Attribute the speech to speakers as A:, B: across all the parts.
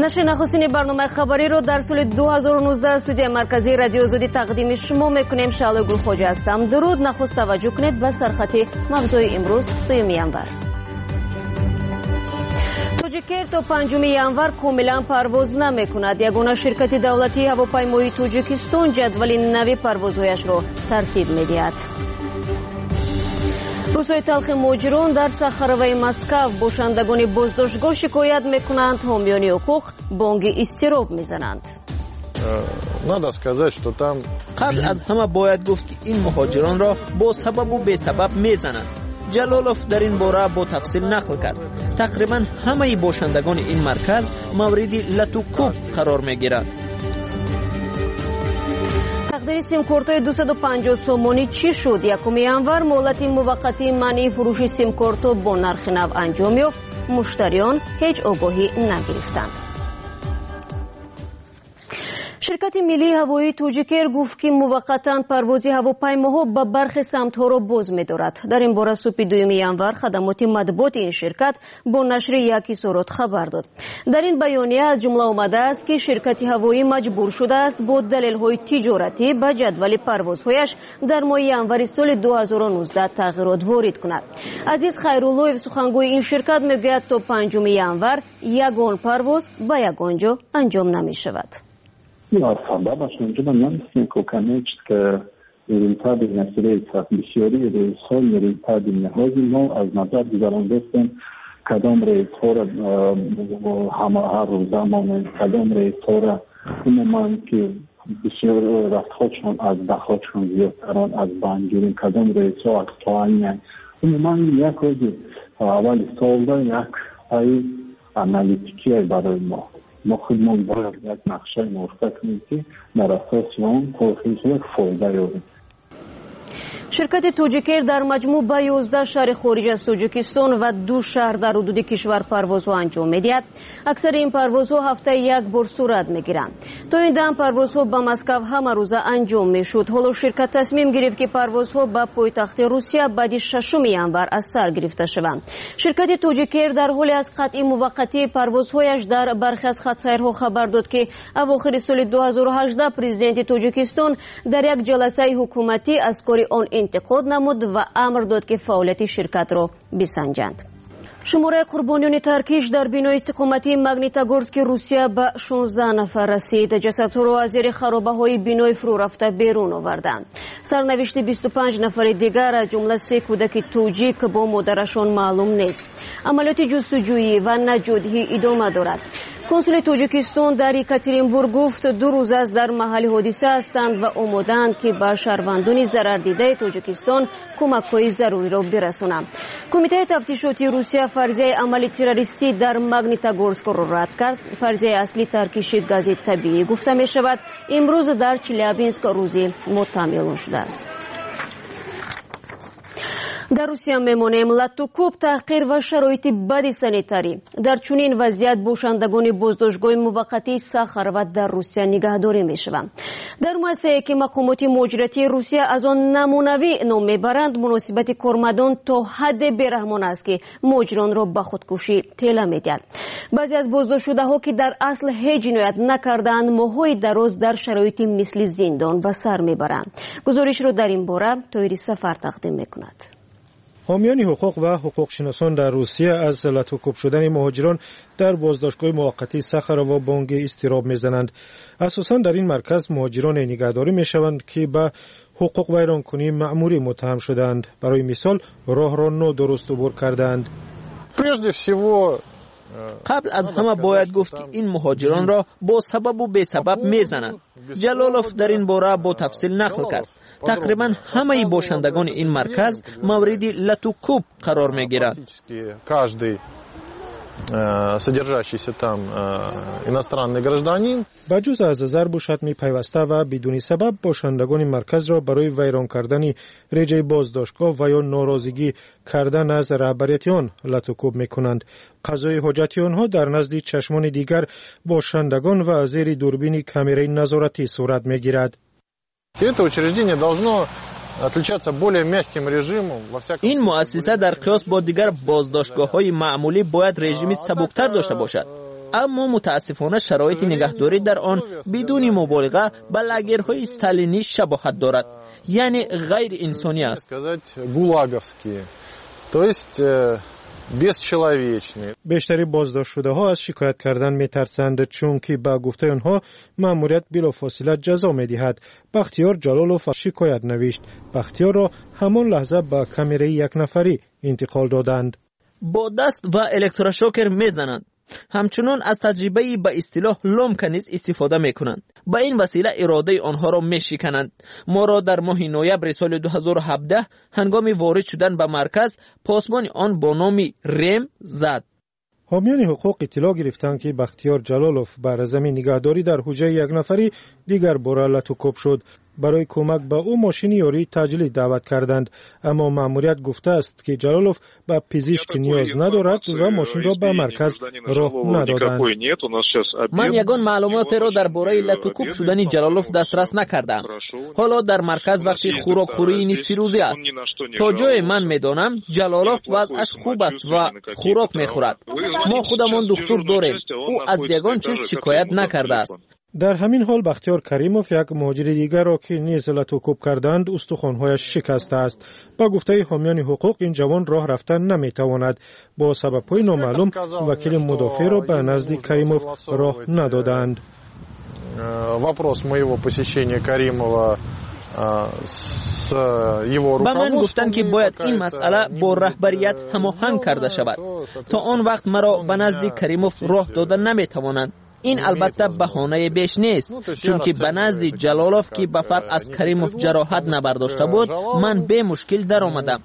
A: نشر نخستین برنامه خبری رو در سال 2019 استودیو مرکزی رادیو آزادی تقدیم شما میکنیم. شعله گلخوجه هستم. درود. نخست توجه کنید به سرخط موضوع امروز 2 ینور. توجیکر تا 5 ینور کاملا پرواز نمیکند. یگانه شرکت دولتی هواپیمایی توجیکستان جدول نوی پروازهایش را ترتیب میدهد. روزهای تلخ مهاجران در صخره مسکو. باشندگان بازداشتگاه شکایت میکنند حامیان حقوق بانگ اضطراب میزنند.
B: قبل از همه باید گفت که این مهاجران را با سبب و بی سبب میزنند. جلالوف در این باره با تفصیل نقل کرد. تقریبا همه باشندگان این مرکز مورد لط و کوب قرار میگیرند.
A: تقدیر سیم کارت‌های 250 سومانی چی شد؟ 1 ینور مهلت موقتی منع فروش سیم کارت‌ها با نرخ نو انجام یافت. مشتریان هیچ آگاهی نگرفتند. شرکت ملی هوایی توجیکر گفت که موقتا پرواز هواپیماها به برخی سمت‌ها را باز می‌دارد. در این باره صبح 2 ینور خدمات مطبوعات این شرکت با نشر یک اظهارات خبر داد. در این بیانیه از جمله آمده است که شرکت هوایی مجبور شده است با دلایل تجارتی به جدول پروازهایش در ماه ینور سال 2019 تغییرات وارد کند. عزیز خیرالله سخنگوی این شرکت میگوید تا 5 ینور یگان پرواز به یگان جا انجام نمی‌شود.
C: Sababаш međutim kokanečka rezultati na sredstva bisjori sol rezultati nehozimo az nazar guzarandestem kadam reistora har zaman kadam reistora umuman ki bisyor rastxochon az daxochon ziyodtaran az bangirin kadam reiso aktualne umuman yak rozi aval solda yak ay analitiki baraye ما خودمون باید یک نقشه موفق کنیم که در اساس اون توسعه فایده یابیم.
A: شرکت توجیکر در مجموع به 11 شهر خارج از توجیکستان و 2 شهر در حدود کشور پروازها انجام می‌دهد. اکثر این پروازها هفته یک بار صورت می‌گیرند. تا این دم پروازها به مسکو همه روزه انجام می‌شد. حالا شرکت تصمیم گرفت که پروازها به پایتخت روسیه بعد 6 ینور از سر گرفته شوند. شرکت توجیکر در حال از قطع موقتی پروازهایش در برخی از خط‌سیرها خبر داد که اواخر سال 2018 پرزیدنت توجیکستان در یک جلسه حکومتی از کار آن انتقاد نمود و امر داد که فعالیت شرکت را بسنجند. شماره قربانیان ترکیش در بینای استقامتی مگنیتگورسک روسیه به 16 نفر رسید. جسدها را از زیر خرابه‌های بینای فرو رفته بیرون آوردند. سرنوشت 25 نفر دیگر از جمله 3 کودک توجیک با مادرشان معلوم نیست. عملیات جستجویی و نجاتی ادامه دارد. کنسول توجیکستان در یکاترینبورگ گفت 2 روز است در محل حادثه هستند و آماده‌اند که به شهروندان ضرر دیده توجیکستان کمک‌های ضروری را برسانند. کمیته تفتیشاتی روسیه فرضیه عمل تروریستی در مگنیتگورسک را رد کرد. فرضیه اصلی ترکیش گاز طبیعی گفته می شود امروز در چلیابینسک روزی معتمل شده است. در روسیه میمانیم. لط و کوب، تحقیر و شرایط بد سانیتاری. در چنین وضعیت باشندگان بازداشتگاه موقتی ساخاروات در روسیه نگهداری میشوند. در مؤسسه‌ای که مقامات مهاجرتی روسیه از آن نمونوی نام میبرند، مناسبت کارمندان تا حد بیرحمانه است که مهاجران را به خودکشی طیله میدهد. بعضی از بازداشت‌شده‌ها که در اصل هیچ جنایت نکردند ماه‌های دراز در شرایط مثل زندان به سر میبرند. گزارش را در این باره طاهری سفر تقدیم میکند.
D: حامیان حقوق و حقوق شناسان در روسیه از لط و کوب شدن مهاجران در بازداشتگاه موقتی ساخارو بانگ اضطراب میزنند. اساساً در این مرکز مهاجران نگهداری میشوند که به حقوق ویرانکنی مأموری متهم شدند. برای مثال راه را نادرست عبور کردند.
B: قبل از همه باید گفت که این مهاجران را با سبب و بی سبب میزنند. جلالوف در این باره با تفصیل نقل کرد. تقریبا همه باشندگان این مرکز مورد لط و کوب قرار میگیرند.
D: بجز از ضرب و شتم پیوسته و بدون سبب باشندگان مرکز را برای ویران کردن رجای بازداشتگاه و یا ناراضگی کردن از رهبریت آن لط و کوب میکنند. قضای حاجتی آنها در نزد چشمان دیگر باشندگان و زیر دوربین کامرای نظارتی صورت میگیرد.
B: این مؤسسه در قیاس با دیگر بازداشتگاه‌های معمولی باید رژیمی سبکتر داشته باشد. اما متاسفانه شرایط نگهداری در آن بدون مبالغه به لاگرهای استالینی شباهت دارد، یعنی غیر انسانی است.
D: بیشتری بازداشت شده ها از شکایت کردن می ترسند، چون که با گفته آنها مأموریت بلافاصله جزا می دهد. بختیار جلالوف شکایت نوشت. بختیار را همان لحظه با کامره یک نفری انتقال دادند.
B: با دست و الکتروشوکر می زنند. همچنان از تجربه به اصطلاح لامکه نیز استفاده می کنند. با این وسیله اراده آنها را می شکنند. ما را در ماه نوامبر سال 2017 هنگام وارد شدن به مرکز پاسبان آن با نام ریم زد.
D: حامیان حقوق اطلاع گرفتند که بختیار جلالوف بر زمین نگهداری در حجره یک نفری دیگر بار لطوکوب شد. برای کمک به او ماشین یاری تجلی دعوت کردند، اما مأموریت گفته است که جلالوف به پزشک نیاز ندارد و ماشین را به مرکز راه ندادند.
B: من یگان معلومات را درباره لطوکوب شدن جلالوف دسترس نکردم. حالا در مرکز وقتی خوراکخوری نصف روزی است. تا جای من میدانم جلالوف وضعش خوب است و خوراک میخورد. ما خودمان دکتر داریم. او از یگان چیز شکایت نکرده است.
D: در همین حال بختیار کریموف یک مهاجر دیگر را که نیز لطوکوب کردند استخوان‌هایش شکسته است. با گفته حامیان حقوق این جوان راه رفتن نمیتواند. با سبب‌های نامعلوم وکیل مدافع را به نزد کریموف راه ندادند.
E: Вопрос моего посещения Каримова
B: با من گفتند که باید این مسئله با رهبریت هماهنگ کرده شود. تا آن وقت مرا به نزد کریموف راه دادن نمیتوانند. این البته بهانه بیش نیست، چون که به نزد جلالوف که به فرق از کریموف جراحت نبرداشته بود من به مشکل در آمدم.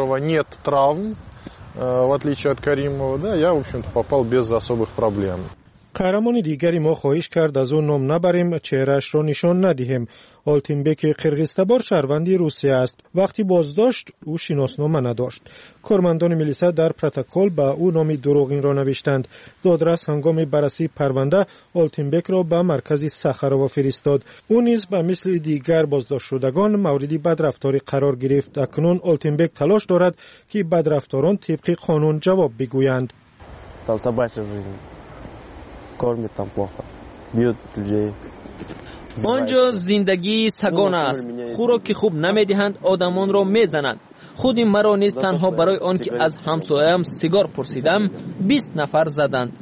D: قهرمان دیگری ما خواهش کرد از او نام نبریم، چهرهش را نشان ندهیم. آلتینبک قرغیزتبار شهروندی روسیه است. وقتی بازداشت او شناسنامه نداشت. کارمندان میلیسا در پروتکل با او نام دروغین را نوشتند. دادرس هنگام بررسی پرونده آلتینبک را به مرکز ساخارو فرستاد. او نیز به مثل دیگر بازداشت شدگان مورد بدرفتاری قرار گرفت. اکنون آلتینبک تلاش دارد که بدرفتاران طبق قانون جواب بگویند.
B: آنجا زندگی سگان است. خوراک خوب نمیدهند، آدمان را میزنند. خود مرا نیز تنها برای آن که از همسایه‌ام سیگار پرسیدم 20 نفر زدند.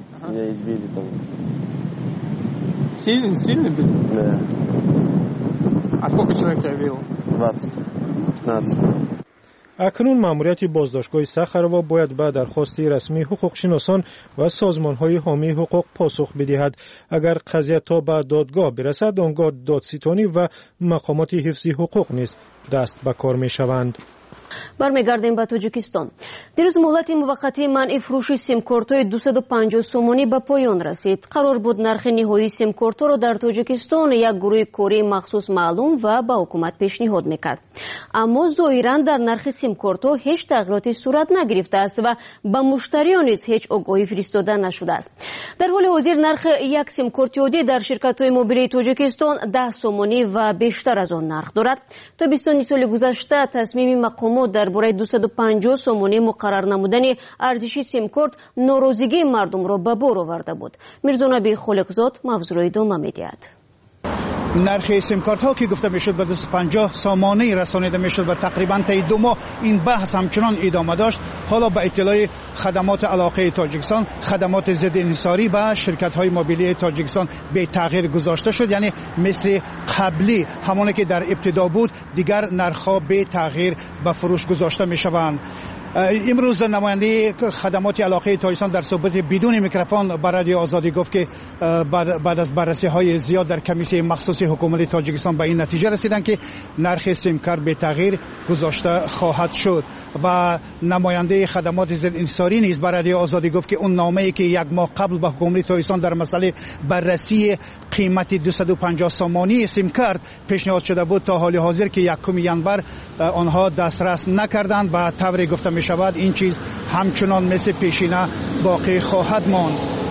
F: Сильно били?
E: Да.
F: А сколько человек тебя бил?
E: 15.
D: اکنون مأموریت بازداشتگاه ساخارو باید به درخواست رسمی حقوق شناسان و سازمان‌های حامی حقوق پاسخ بدهد. اگر قضیه تا به دادگاه برسد آنگاه دادستانی و مقامات حفظی حقوق نیز دست به کار می‌شوند.
A: برمیگردیم به تاجیکستان. دیروز مهلت موقتی منع فروش سیم کارت‌های 250 سومانی به پایان رسید. قرار بود نرخ نهایی سیم کارت‌ها را در تاجیکستان یک گروه کاری مخصوص معلوم و به حکومت پیشنهاد می‌کرد. اما ظاهراً در نرخ سیم کارت‌ها هیچ تغییراتی صورت نگرفته است و به مشتریان نیز هیچ آگاهی فرستاده نشده است. در حال حاضر نرخ یک سیم کارت عادی در شرکت‌های موبیل تاجیکستان 10 سومانی و بیشتر از آن نرخ دارد. تا 22 سال گذشته تصمیم مقامات درباره 250 سومانی مقرر نمودن ارزش سیم کارت ناراضگی مردم را به بار آورده بود. میرزا نبی خالقزاد موضوع را ادامه می‌دهد.
G: نرخ سیم کارت ها که گفته میشد به 250 سامانه رسانیده میشد و تقریبا تا 2 ماه این بحث همچنان ادامه داشت. حالا به اطلاع خدمات علاقه تاجیکستان خدمات ضد انحصاری به شرکت های موبیلی تاجیکستان به تغییر گذاشته شد، یعنی مثل قبلی همونی که در ابتدا بود دیگر نرخ ها به تغییر به فروش گذاشته میشوند. امروز نماینده خدمات علاقه تاجیکستان در صحبت بدون میکروفون با رادیو آزادی گفت که بعد از بررسی های زیاد در کمیسیون مخصوص حکومت تاجیکستان به این نتیجه رسیدند که نرخ سیم کارت به تغییر گذاشته خواهد شد. و نماینده خدمات ضد انحصاری نیز با رادیو آزادی گفت که اون نامه‌ای که یک ماه قبل به حکومت تاجیکستان در مسئله بررسی قیمت 250 سامانی سیم کارت پیشنهاد شده بود تا حال حاضر که 1 ژانویه آنها دسترس نکردند و طوری گفته می شود این چیز همچنان مثل پیشینه باقی خواهد ماند.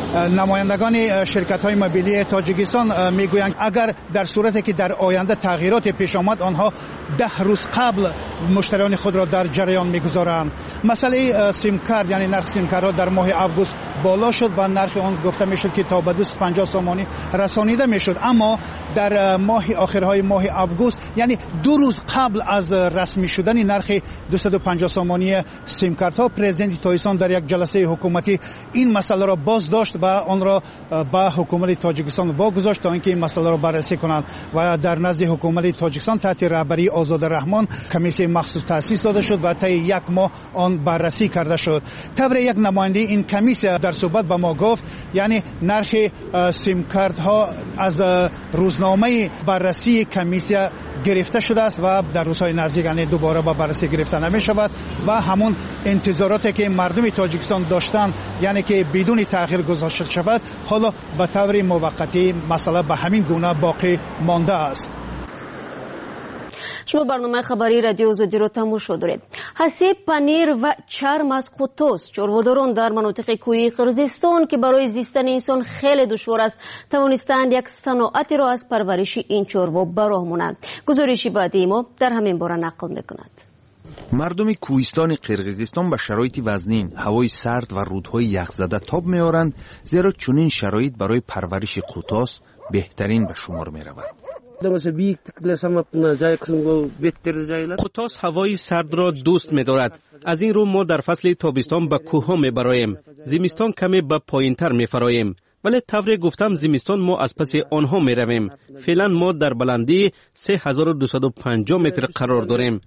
G: نمایندگان شرکت‌های موبیلی تاجیکستان میگویند اگر در صورتی که در آینده تغییرات پیش آمد آنها 10 روز قبل مشتریان خود را در جریان میگذارند. مسئله سیم کارت یعنی نرخ سیم کارت در ماه اوگوست بالا شد و نرخ آن گفته میشد که تا به 250 سامانی رسانیده میشد، اما در آخرهای ماه اوگوست یعنی 2 روز قبل از رسمی شدن نرخ 250 سامانی سیم کارت ها، پرزیدنت تاجیکستان در یک جلسه حکومتی این مسئله را باز داشت و آن را به حکومت تاجیکستان واگذاشت تا اینکه این مسئله را بررسی کنند و در نزد حکومت تاجیکستان تحت رهبری آزاد رحمان کمیسیون مخصوص تأسیس داده شد و طی 1 ماه آن بررسی کرده شد. طبر یک نماینده این کمیسیون در صحبت به ما گفت یعنی نرخ سیم کارت ها از روزنامه بررسی کمیسیون گرفته شده است و در روزهای نزدیک یعنی دوباره با بررسی گرفته نمی شود و همون انتظاراتی که مردم تاجیکستان داشتند یعنی که بدون تأخیر گذاشته شود حالا به طور موقتی مسئله به همین گونه باقی مانده است.
A: شما برنامه خبری رادیو آزادی را تماشا دارید. حاصل پنیر و چرم از قطاس چاروداران در مناطق کوهی قرقیزستان که برای زیستن انسان خیلی دشوار است توانستند یک صنعتی را از پرورش این چاروا به راه مانند. گزارشی بعدی ما در همین باره نقل میکند.
H: مردم کوهستان قرقیزستان به شرایط وزنین، هوای سرد و رودهای یخزده تاب می‌آورند، زیرا چنین شرایط برای پرورش قطاس بهترین به شمار می‌رود.
I: قطاس هوای سرد را دوست می‌دارد. از این رو ما در فصل تابستان به کوه‌ها می‌براییم. زمستان کمی به پایین‌تر می‌فراییم. ولی طوری گفتم زمستان ما از پس آنها می‌رویم. فعلا ما در بلندی 3250 متر قرار داریم.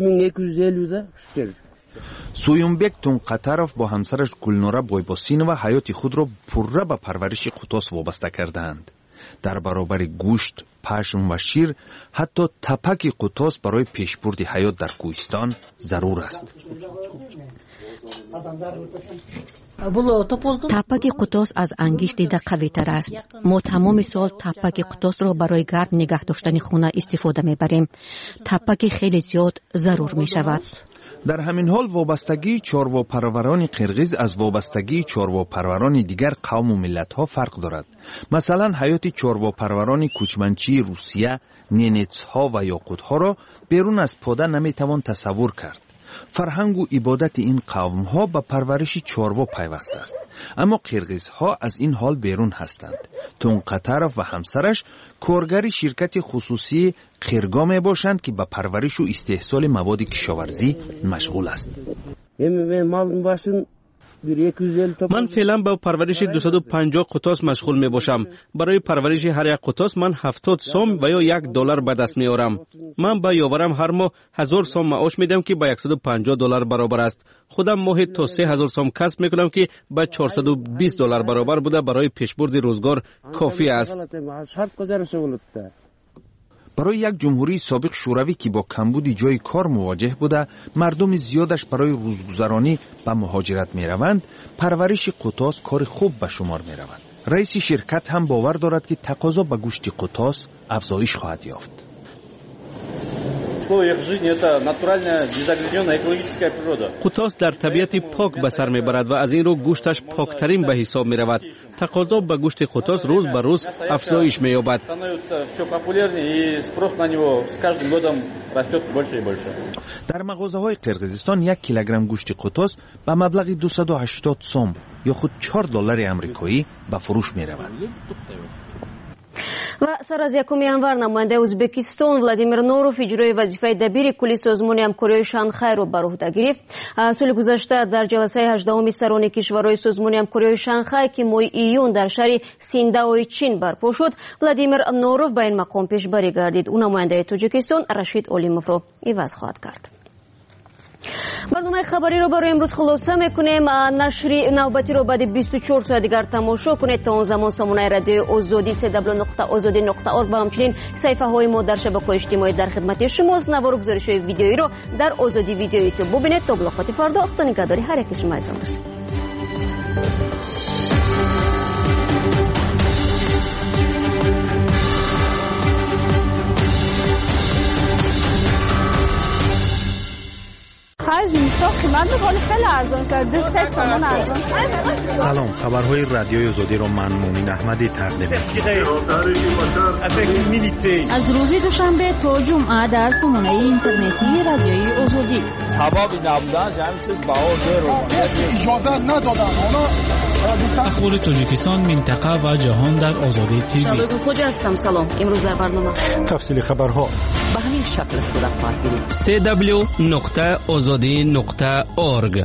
H: سویونبک تونقطرف با همسرش گلنوره بایباسینова حیات خود را پرره به پرورش قطاس وابسته کردند. در برابر گوشت، پشم و شیر، حتی تپک قطاس برای پیشبرد حیات در کوهستان ضرور است.
J: تپک قطاس از انگشت دیده قوی تر است. ما تمام سال تپک قطاس را برای گرم نگه داشتن خانه استفاده میبریم. تپک خیلی زیاد ضرور می شود.
H: در همین حال وابستگی چارواپروران قرقیز از وابستگی چارواپروران دیگر قوم و ملت ها فرق دارد. مثلا حیات چارواپروران کوچمنچی روسیه، نینتس ها و یاقوت ها را بیرون از پاده نمیتوان تصور کرد. فرهنگ و عبادت این قوم ها به پرورش چاروا پیوسته است، اما قرقیز ها از این حال بیرون هستند. تونقطرف و همسرش کارگر شرکت خصوصی قرگا می باشند که به پرورش و استحصال مواد کشاورزی مشغول است.
I: من فعلا با پرورش 250 قطاس مشغول می باشم. برای پرورش هر یک قطاس من 70 سوم و یا $1 به دست می آورم. من با یاورم هر ماه 1000 سوم معاش میدم که با $150 برابر است. خودم ماهی تا 3000 سوم کسب می کنم که با $420 برابر بوده. برای پیشبرد روزگار کافی است.
H: برای یک جمهوری سابق شوروی که با کمبود جای کار مواجه بوده، مردم زیادش برای روزگذرانی به مهاجرت می روند، پرورش قطاس کار خوب به شمار می روند. رئیس شرکت هم باور دارد که تقاضا به گوشت قطاس افزایش خواهد یافت.
I: قطاس در طبیعت پاک به سر میبرد و از این رو گوشتش پاکترین به حساب می رود. تقاضا به گوشت قطاس روز به روز افزایش می یابد.
H: در مغازه های قرقیزستان 1 کیلوگرم گوشت قطاس به مبلغ 280 سوم یا خود $4 امریکایی به فروش می رود.
A: و سر از 1 январ نماینده ازبکستان ولادیمیر نوروف اجرای وظیفه دبیر کلی سازمان همکاری شانگهای را بر عهده گرفت. سال گذشته در جلسه 18 سران کشورهای سازمان همکاری شانگهای که ماه ایون در شهر سینداوی چین برپا شد، ولادیمیر نوروف به این مقام پیش بری گردید. او نماینده تاجیکستان رشید اولیموف را عوض خواهد کرد. برنامه خبری رو برای امروز خلاصه میکنیم. نشر نوبتی رو بعد 24 ساعت دیگر تماشا کنید. تا اون زمان سامانه رادیو آزادی www.azadi.org و همچنین صفحه های ما در شبکه‌های اجتماعی در خدمت شماست. نوار گزارش های ویدیویی رو در آزادی ویدیو یوتیوب ببینید. تا ملاقات فردا، خدا نگهداری هر یک شما باشید.
K: خرج میساخت ولی خیلی ارزان شد. 3 تومان ارزان شد.
L: سلام، خبرهای رادیوی آزادی را من مومن احمدی تقدیم می‌کنم.
M: از روز دوشنبه تا جمعه در سامانه اینترنتی رادیوی آزادی.
N: سبب نبودن جمعیت باور اجازه ندادن.
O: اخبار تاجیکستان، منطقه و جهان در آزادی تیوی.
A: شبکه خوجه هستم. سلام. امروز در برنامه
D: تفصیل خبرها
B: به همین شکل صورت خواهد گرفت.
O: www.azadi.org.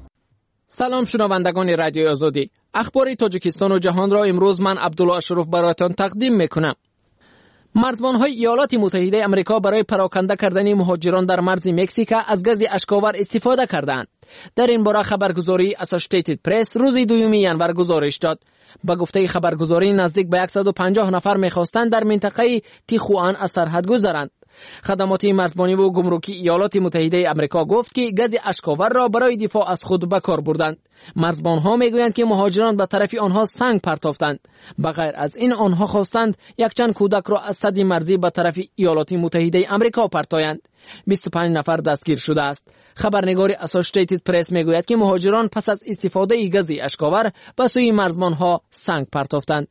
B: سلام شنوندگان رادیوی آزادی. اخبار تاجیکستان و جهان را امروز من عبدالله اشرف برایتان تقدیم میکنم. مرزبان‌های ایالات متحده آمریکا برای پراکنده کردن مهاجران در مرز مکزیک از گاز اشکاور استفاده کردند. در این باره خبرگزاری اسوسییتد پرس روز 2 ژانویه گزارش داد. با گفته خبرگزاری نزدیک به 150 نفر می‌خواستند در منطقه تیخوان از سرحد گذرند. خدمات مرزبانی و گمرکی ایالات متحده آمریکا گفت که گاز اشکاور را برای دفاع از خود به کار بردند. مرزبان‌ها میگویند که مهاجران به طرف آنها سنگ پرتافتند. بغیر از این آنها خواستند یک چند کودک را از سد مرزی به طرف ایالات متحده آمریکا پرتایند. 25 نفر دستگیر شده است. خبرنگار اسوسییتد پرس میگوید که مهاجران پس از استفاده گاز اشکاور به سوی مرزبان‌ها سنگ پرتافتند.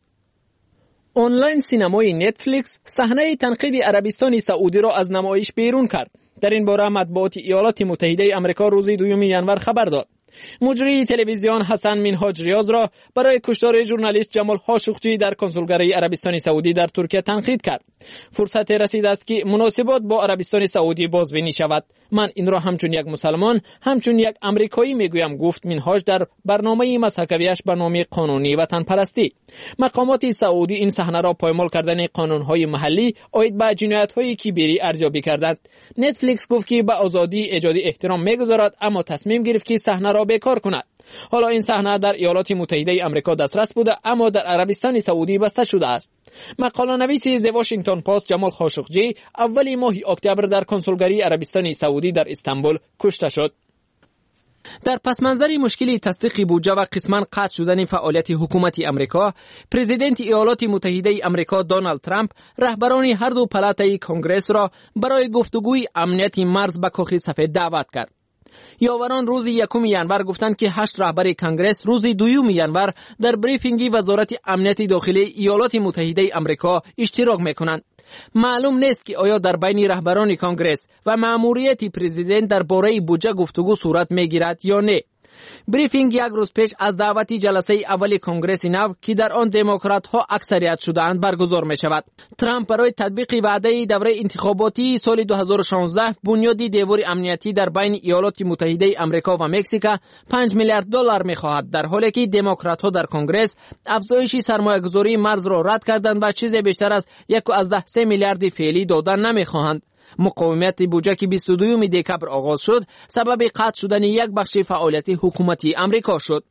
B: آنلاین سینمای نتفلیکس صحنه تنقید عربستان سعودی را از نمایش بیرون کرد. در این باره مطبوعات ایالات متحده آمریکا روز 2 ژانویه خبر داد. مجری تلویزیون حسن منهاج ریاض را برای کشتار ژورنالیست جمال خاشقچی در کنسولگری عربستان سعودی در ترکیه تنقید کرد. فرصت رسیده است که مناسبات با عربستان سعودی بازبینی شود. من این را همچون یک مسلمان، همچون یک امریکایی میگویم، گفت منهاج در برنامه مسحکویش به نام قانونی وطن پرستی. مقامات سعودی این صحنه را پایمال کردن قانون‌های محلی عاید به جنایت‌های کبیری ارزیابی کردند. نتفلیکس گفت که به آزادی ایجاد احترام می‌گذارد، اما تصمیم گرفت که صحنه را بیکار کند. حالا این صحنه در ایالات متحده آمریکا دسترس بوده، اما در عربستان سعودی بسته شده است. مقاله نویس ز واشنگتن پست جمال خاشقچی اول ماه اکتبر در کنسولگری عربستان سعودی در استانبول کشته شد. در پس منظر مشکلی تصدیق بودجه و قسماً قطع شدن فعالیت حکومت آمریکا، پرزیدنت ایالات متحده آمریکا دونالد ترامپ رهبران هر دو پلاتای کنگره را برای گفتگوی امنیت مرز به کاخ سفید دعوت کرد. یاوران روز 1 ژانویه گفتند که 8 رهبر کنگره روز 2 ژانویه در بریفینگی وزارت امنیت داخلی ایالات متحده آمریکا اشتراک میکنند. معلوم نیست که آیا در بین رهبران کنگره و مأموریت پرزیدنت درباره بودجه گفتگو صورت میگیرد یا نه. بریفینگ یک روز پیش از دعوت جلسه اول کنگره نو که در آن دموکرات ها اکثریت شده‌اند برگزار می شود. ترامپ برای تطبیق وعده دوره انتخاباتی سال 2016 بنیاد دیوار امنیتی در بین ایالات متحده آمریکا و مکزیک 5 میلیارد دلار می خواهد، در حالی که دموکرات ها در کنگره افزایش سرمایه‌گذاری مرز را رد کردند و چیز بیشتر از 1.3 میلیارد فعلی دادن نمی خواهند. مقاومت بودجه که 22 دکبر آغاز شد سبب قطع شدن یک بخش فعالیت حکومتی آمریکا شد.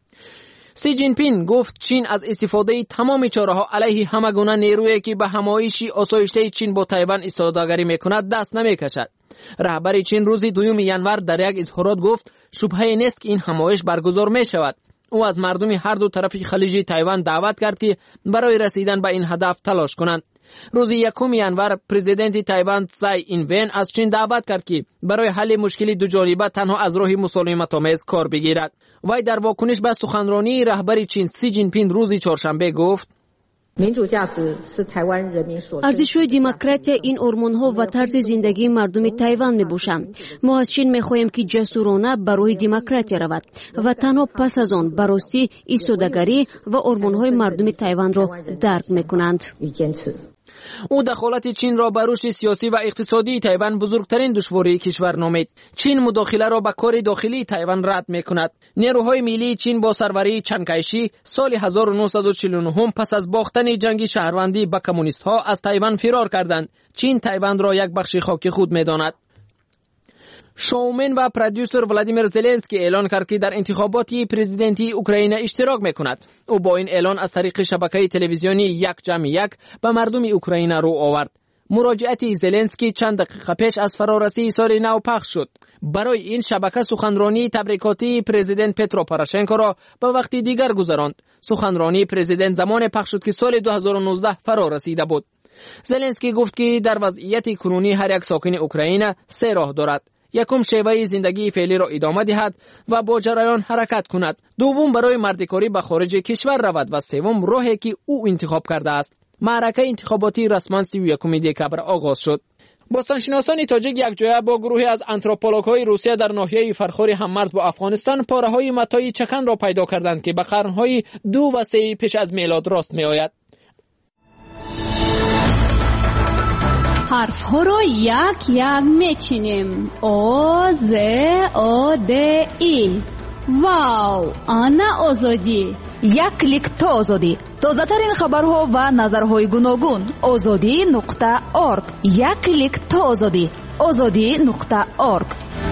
B: سی جین پین گفت چین از استفاده تمام چاره‌ها علیه همگونه نیرویی که به همایش آسایشته چین با تایوان ایستادگی میکند دست نمیکشد. رهبر چین روز 2 ژانویه در یک اظهارات گفت شبهه نیست که این همایش برگزار می شود. او از مردم هر دو طرف خلیج تایوان دعوت کرد که برای رسیدن به این هدف تلاش کنند. روز 1 ژانویه پرزیدنت تایوان تسای این-وین از چین دعوت کرد که برای حل مشکل دو جانبه تنها از راه مسالمت‌آمیز کار بگیرد. وی در واکنش به سخنرانی رهبر چین سی جین پین روز چهارشنبه گفت
A: ارزش‌های دموکراسی این آرمان‌ها و طرز زندگی مردم تایوان می‌باشند. ما از چین می‌خواهیم که جسورانه برای دموکراسی رود و تنها پس از آن براستی ایستادگی و آرمان‌های مردم تایوان را درک می‌کنند.
B: او دخالت چین را به رشد سیاسی و اقتصادی تایوان بزرگترین دشواری کشور نامید. چین مداخله را به کار داخلی تایوان رد می‌کند. نیروهای ملی چین با سروری چنگایشی سال 1949 پس از باختن جنگ شهروندی به کمونیست‌ها از تایوان فرار کردند. چین تایوان را یک بخش خاک خود می‌داند. شومن و پرودیوسر ولادیمیر زلنسکی اعلان کرد که در انتخابات پرزیدنتی اوکراین اشتراک می‌کند. او با این اعلان از طریق شبکه تلویزیونی 1+1 به مردم اوکراین رو آورد. مراجعت زلنسکی چند دقیقه پیش از فرارسی سال نو پخش شد. برای این شبکه سخنرانی تبریکاتی پرزیدنت پترو پوروشنکو را به وقت دیگر گذراند. سخنرانی پرزیدنت زمان پخش شد که سال 2019 فرارسیده بود. زلنسکی گفت که در وضعیت کنونی هر یک ساکن اوکراین 3 راه دارد: یکم شیوه زندگی فعلی را ادامه دهد و با جریان حرکت کند. دوم برای مردکاری به خارج کشور رود و سوم راهی که او انتخاب کرده است. معرکه انتخاباتی رسما 31 دکبر آغاز شد. باستانشناسان تاجیک یک جایه با گروهی از آنتروپولوژهای روسیه در ناحیه فرخار هممرز با افغانستان پاره‌های متای چکن را پیدا کردند که به قرن‌های 2 و 3 پیش از میلاد راست می‌آید.
M: حرف‌ها را یک یک می‌چینیم. آ ز آ د ای. واو، آنا آزادی.
P: یک کلیک تا آزادی. تازه‌ترین خبرها و نظرهای گوناگون. azadi.org. یک کلیک تا آزادی. azadi.org.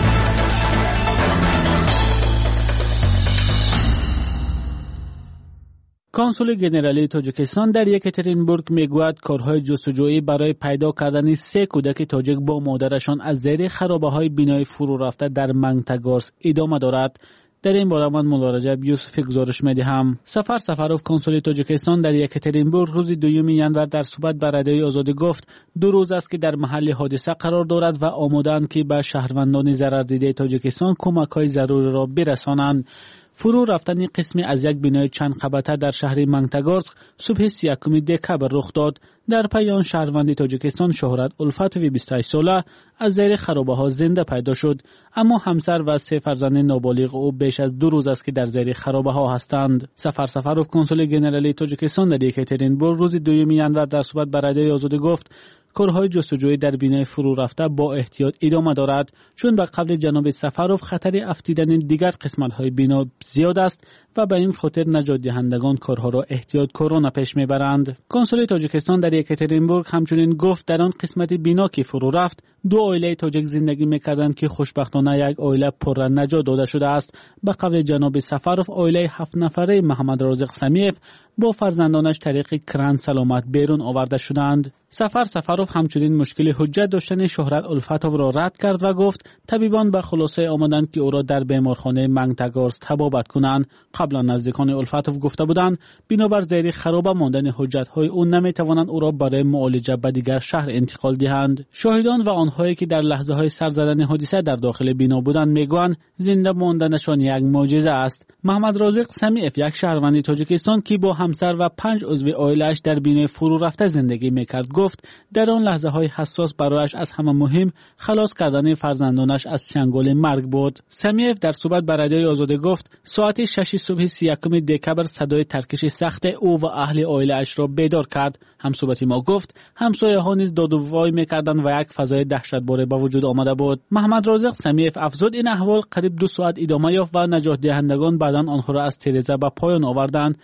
O: کنسول گنرالی تاجیکستان در یکاترینبورگ میگوید کارهای جستجویی برای پیدا کردن 3 کودک تاجیک با مادرشان از زیر خرابه‌های بینای فرو رفته در منگتگارس ادامه دارد. در این باره من ملاحظه یوسفی گزارش می‌دهم. سفر سفروف کنسول تاجیکستان در یکاترینبورگ روز 2 ژانویه در صحبت با رادیوی آزادی گفت 2 روز است که در محل حادثه قرار دارد و آماده‌اند که به شهروندان ضرر دیده تاجیکستان کمک‌های ضروری را برسانند. فرو رفتن قسمی از یک بنای چند قبته در شهر منگتگارسک صبح 31 دکبر رخ داد. در پی آن شهروند تاجیکستان شهرت الفتوی 28 ساله از زیر خرابه‌ها زنده پیدا شد، اما همسر و 3 فرزند نابالغ او بیش از 2 روز است که در زیر خرابه‌ها هستند. سفر سفروف کنسول گنرالی تاجیکستان در یکاترینبورگ روز 2 ژانویه در صحبت با رادیوی آزادی گفت کارهای جستجویی در بینای فرو رفته با احتیاط ادامه دارد، چون به قبل جناب سفروف خطر افتیدن دیگر قسمت‌های بنا زیاد است و به این خاطر نجات دهندگان کارها را احتیاط کارانه پیش میبرند. کنسول تاجیکستان در یکاترینبورگ همچنین گفت در آن قسمت بنا که فرو رفت 2 عائله تاجیک زندگی میکردند که خوشبختانه یک عائله پر نجات داده شده است. به قبل جناب سفروف عائله 7 نفره محمد رازق سمیف با فرزندانش طریق کران سلامت بیرون آورده شدند. سفروف همچنین مشکل حجت داشتن شهرت الفتوف را رد کرد و گفت طبیبان به خلاصه آمدند که او را در بیمارخانه منگتگارس تبابت کنند. قبلا نزدیکان الفتوف گفته بودند بنابر زیر خرابه ماندن حجت‌های او نمی‌توانند او را برای معالجه به دیگر شهر انتقال دهند. شاهدان و آنهایی که در لحظه‌های سر زدن حادثه در داخل بنا بودند میگویند زنده ماندنشان یک معجزه است. محمد رازق سمیف یک شهروند تاجیکستان که با همسر و 5 عضو عائله‌اش در بینای فرو رفته زندگی می‌کرد گفت در آن لحظه‌های حساس برایش از همه مهم خلاص کردن فرزندانش از چنگال مرگ بود. سمیف در صحبت با رادیوی آزادی گفت ساعت 6 صبح 31 دکبر صدای ترکش سخت او و اهل عائله‌اش را بیدار کرد. همصحبتی ما گفت همسایه‌ها نیز داد و وای می‌کردند و یک فضای دهشتبار به وجود آمده بود. محمد رازق سمیف افزود این احوال قریب 2 ساعت ادامه یافت و نجات دهندگان بعداً آنها را از تیره‌زده به پایان آوردند.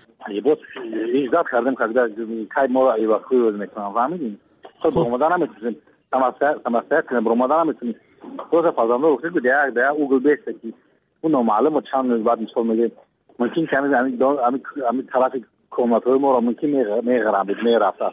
Q: ایجاد کردیم که کای ما را ایواکوی میکنم فهمیدین خود رمضان نمیتونیم تماسات کنیم رمضان نمیتونیم روز فرزند رو خیلی دیگه او گل بیست که اون نامعلوم و چند بعد مثال میگه ممکن که همین طرف کماتوی ما را ممکن میغرم بود میرفت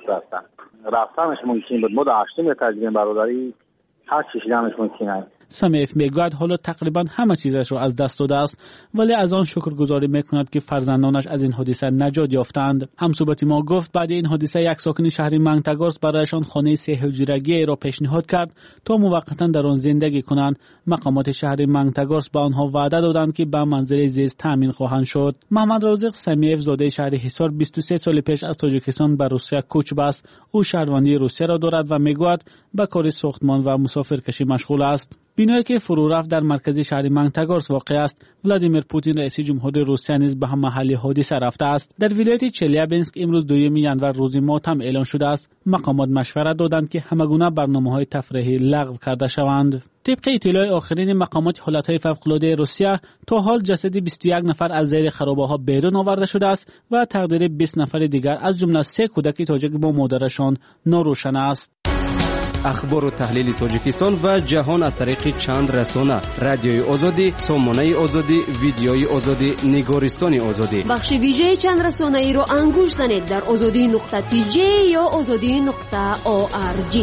Q: رفتنش ممکن بود ما داشتیم تجربه برادری هر چیزیش ممکنه.
O: سمیف میگوید حالا تقریبا همه چیزش را از دست داده است ولی از آن شکرگزاری میکند که فرزندانش از این حادثه نجات یافتند. همصحبتی ما گفت بعد این حادثه یک ساکن شهر منگتگارس برایشان خانه 3 حجرگی را پیشنهاد کرد تا موقتا در آن زندگی کنند. مقامات شهر منگتگارس به آنها وعده دادند که به منزل زیست تامین خواهند شد. محمد رازق سمیف زاده شهر حصار 23 سال پیش از تاجیکستان به روسیه کوچ بست. او شهروندی روسیه را دارد و میگوید به کار ساختمان و مسافرکشی مشغول است. بینایی که فرو رفت در مرکز شهر منگتگارس واقع است. ولادیمیر پوتین رئیس جمهور روسیه نیز به هم محل حادثه رفته است. در ولایت چلیابینسک امروز 2 ژانویه روز ماتم اعلان شده است. مقامات مشورت دادند که همگونه برنامه‌های تفریحی لغو کرده شوند. طبق اطلاع آخرین مقامات حالتهای فوق‌العاده روسیه تا حال جسد 21 نفر از زیر خرابه‌ها بیرون آورده شده است و تقدیر 20 نفر دیگر از جمله 3 کودک تاجیک با مادرشان ناروشن است.
R: اخبار و تحلیل تاجیکستان و جهان از طریق چند رسانه: رادیوی آزادی، سامانه آزادی، ویدیوی آزادی، نگارستان آزادی.
A: بخش ویژه چند رسانه‌ای رو انگوش زنید در azadi.tj یا azadi.org.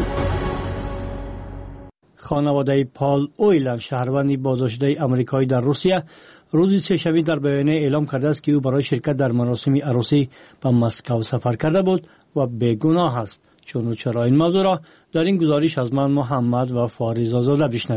S: خانواده پال اویلر شهروند بازداشته آمریکایی در روسیه روز سه‌شنبه در بیانیه اعلام کرده است که او برای شرکت در مراسم عروسی به مسکو سفر کرده بود و بیگناه است. چون و چرا این موضوع را در این گزارش از من محمد و فاریز آزاده بشنوید.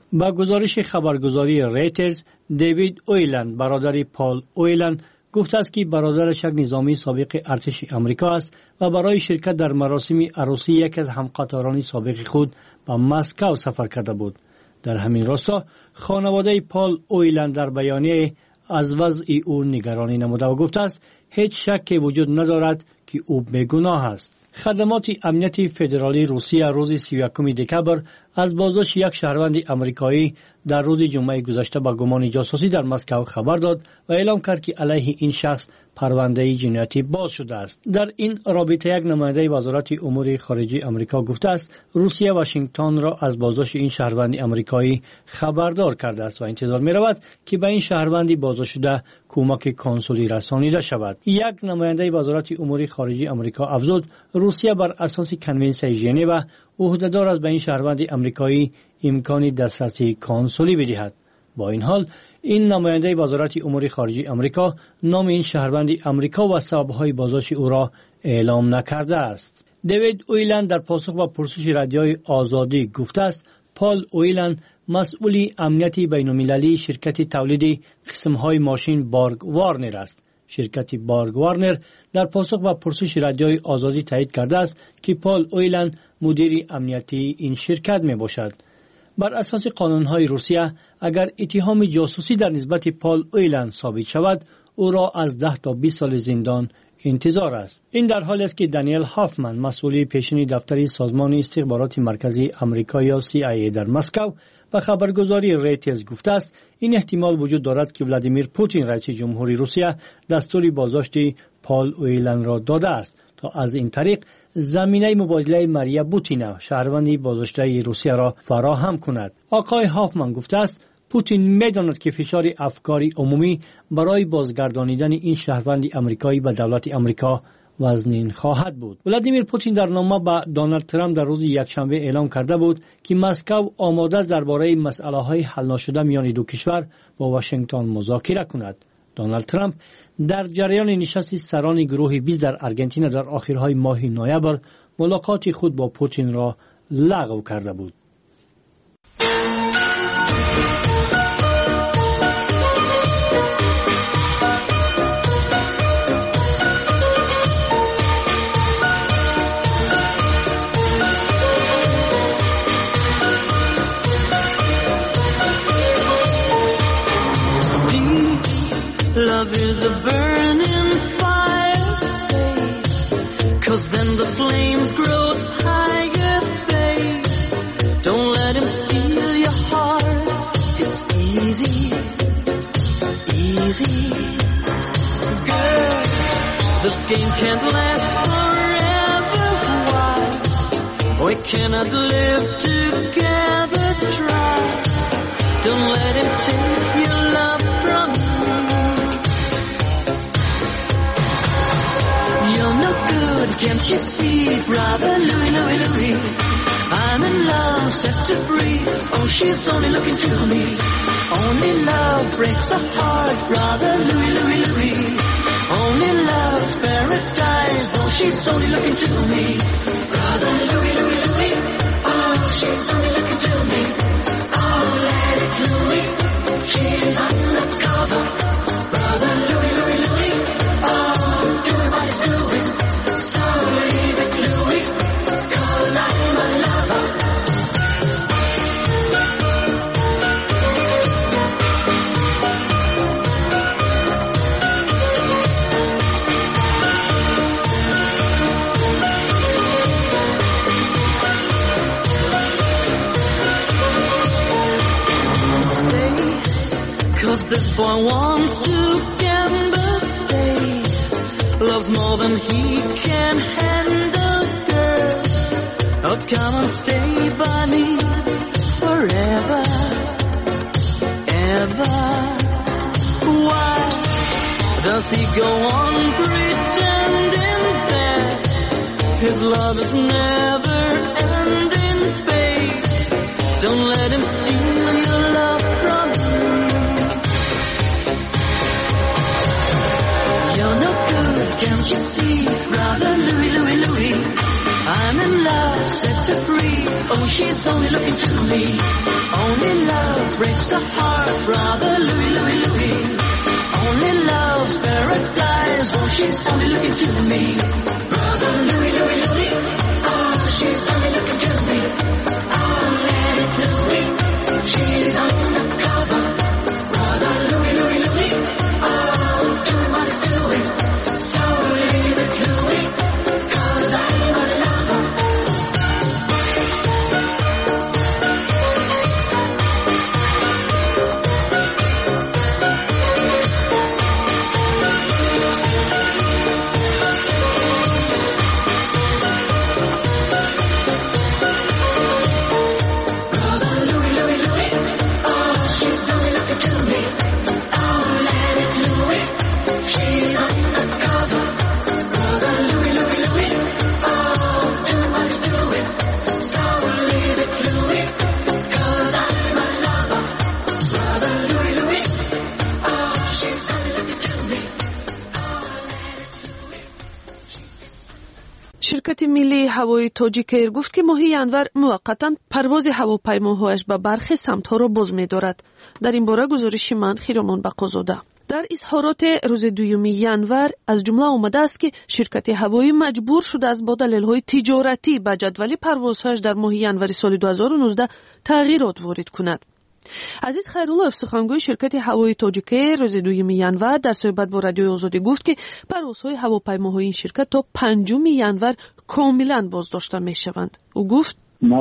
S: با گزارش خبرگزاری ریترز، دیوید اویلند برادر پال اویلند گفته است که برادرش یک نظامی سابق ارتش آمریکا است و برای شرکت در مراسم عروسی یکی از همقطاران سابق خود به مسکو سفر کرده بود. در همین راستا خانواده پال اویلند در بیانیه از وضع او نگرانی نموده و گفته است هیچ شکی وجود ندارد که او بیگناه است. خدمات امنیتی فدرالی روسیه روز 31 دکبر از بازداشت یک شهروند آمریکایی در روز جمعه گذشته با گمان جاسوسی در مسکو خبر داد و اعلام کرد که علیه این شخص پرونده جنایتی باز شده است. در این رابطه یک نماینده وزارت امور خارجه آمریکا گفته است روسیه واشنگتن را از بازداشت این شهروند آمریکایی خبردار کرده است و انتظار می رود که به این شهروند بازداشت شده کمک کنسولی رسانیده شود. یک نماینده وزارت امور خارجه آمریکا افزود روسیه بر اساس کنونسیون ژنو عهده‌دار است به این شهروند آمریکایی امکان دسترسی کنسولی بدهد. با این حال این نماینده وزارت امور خارجه آمریکا نام این شهروند آمریکا و سبب‌های بازداشت او را اعلام نکرده است. دیوید اویلند در پاسخ به پرسش رادیوی آزادی گفته است پال اویلند مسئول امنیتی بین‌المللی شرکت تولید قسم‌های ماشین بارگ وارنر است. شرکت بارگ وارنر در پاسخ به پرسش رادیوی آزادی تایید کرده است که پال اویلند مدیر امنیتی این شرکت می باشد. بر اساس قانون‌های روسیه اگر اتهام جاسوسی در نسبت پال اویلند ثابت شود او را از 10 تا 20 سال زندان انتظار است. این در حالی است که دانیل هافمن مسئول پیشین دفتر سازمان استخبارات مرکزی آمریکا یا CIA در مسکو و خبرگزاری ریترز گفته است این احتمال وجود دارد که ولادیمیر پوتین رئیس جمهوری روسیه دستور بازداشت پال اویلند را داده است تا از این طریق زمینه مبادله ماریا بوتینا شهروند بازداشته روسیه را فراهم کند. آقای هافمن گفته است پوتین می‌داند که فشار افکاری عمومی برای بازگردانیدن این شهروند آمریکایی به دولت آمریکا وزنین خواهد بود. ولادیمیر پوتین در نامه به دونالد ترامپ در روز یکشنبه اعلام کرده بود که مسکو آماده است درباره مسئله‌های حل نشده میان دو کشور با واشنگتن مذاکره کند. دونالد ترامپ در جریان نشست سران گروه 20 در آرژانتین در آخرهای ماه نوامبر ملاقات خود با پوتین را لغو کرده بود.
T: Love is a burning fire, stay, 'cause then the flames grow higher, babe. Don't let him steal your heart, it's easy, easy. Girl, this game can't last forever, why? We cannot live together, try. Don't let him take your love from you. You're no good, can't you see, brother Louis, Louis, Louis? I'm in love, set to free. Oh, she's only looking to me. Only love breaks a heart, brother Louis, Louis, Louis. Only love's paradise. Oh, she's only looking to me. Brother Louis, Louis, Louis. Oh, she's only looking to me. Oh, let it Louis. She's undercover. Brother Louis, Louis, Louis. Oh, doing what he's doing. So leave it, Louis, 'cause I'm a lover. Stay, 'cause this boy wants to gamble, stay. Loves more than he can handle, girl. Oh, come and stay by me forever, ever. Why does he go on pretending that his love is never ending, babe? Don't let him steal your love from you. You're no good, can't you see, brother Louis, Louis, Louis? I'm in love, set her free. Oh, she's only looking to me. Only love breaks a heart, brother Louis, Louis, Louis. Only love's paradise, oh, she's only looking to me. Brother Louis, Louis, Louis. Oh, she's only looking to me. Oh, let it Louis. She's undercover. Brother Louis, Louis, Louis. Oh, too much doing. So leave it Louis, 'cause I'm a lover.
U: شرکت ملی هوایی تاجیک ایر گفت که ماهی ینور موقتا پرواز هواپیماهایش به برخی سمت‌ها را باز می‌دارد. در این باره گزارش من خیرمان بقازاده. در اظهارات روز 2 ینور از جمله آمده است که شرکت هوایی مجبور شده است با دلایل تجارتی به جدول پروازهایش در ماه ینور سال 2019 تغییرات وارد کند. عزیز خیرالله سخنگوی شرکت هوایی تاجیک ایر روز 2 ینور در صحبت با رادیوی آزادی گفت که پروازهای هواپیماهای این شرکت تا 5 ینور کاملا بازداشته میشوند. او گفت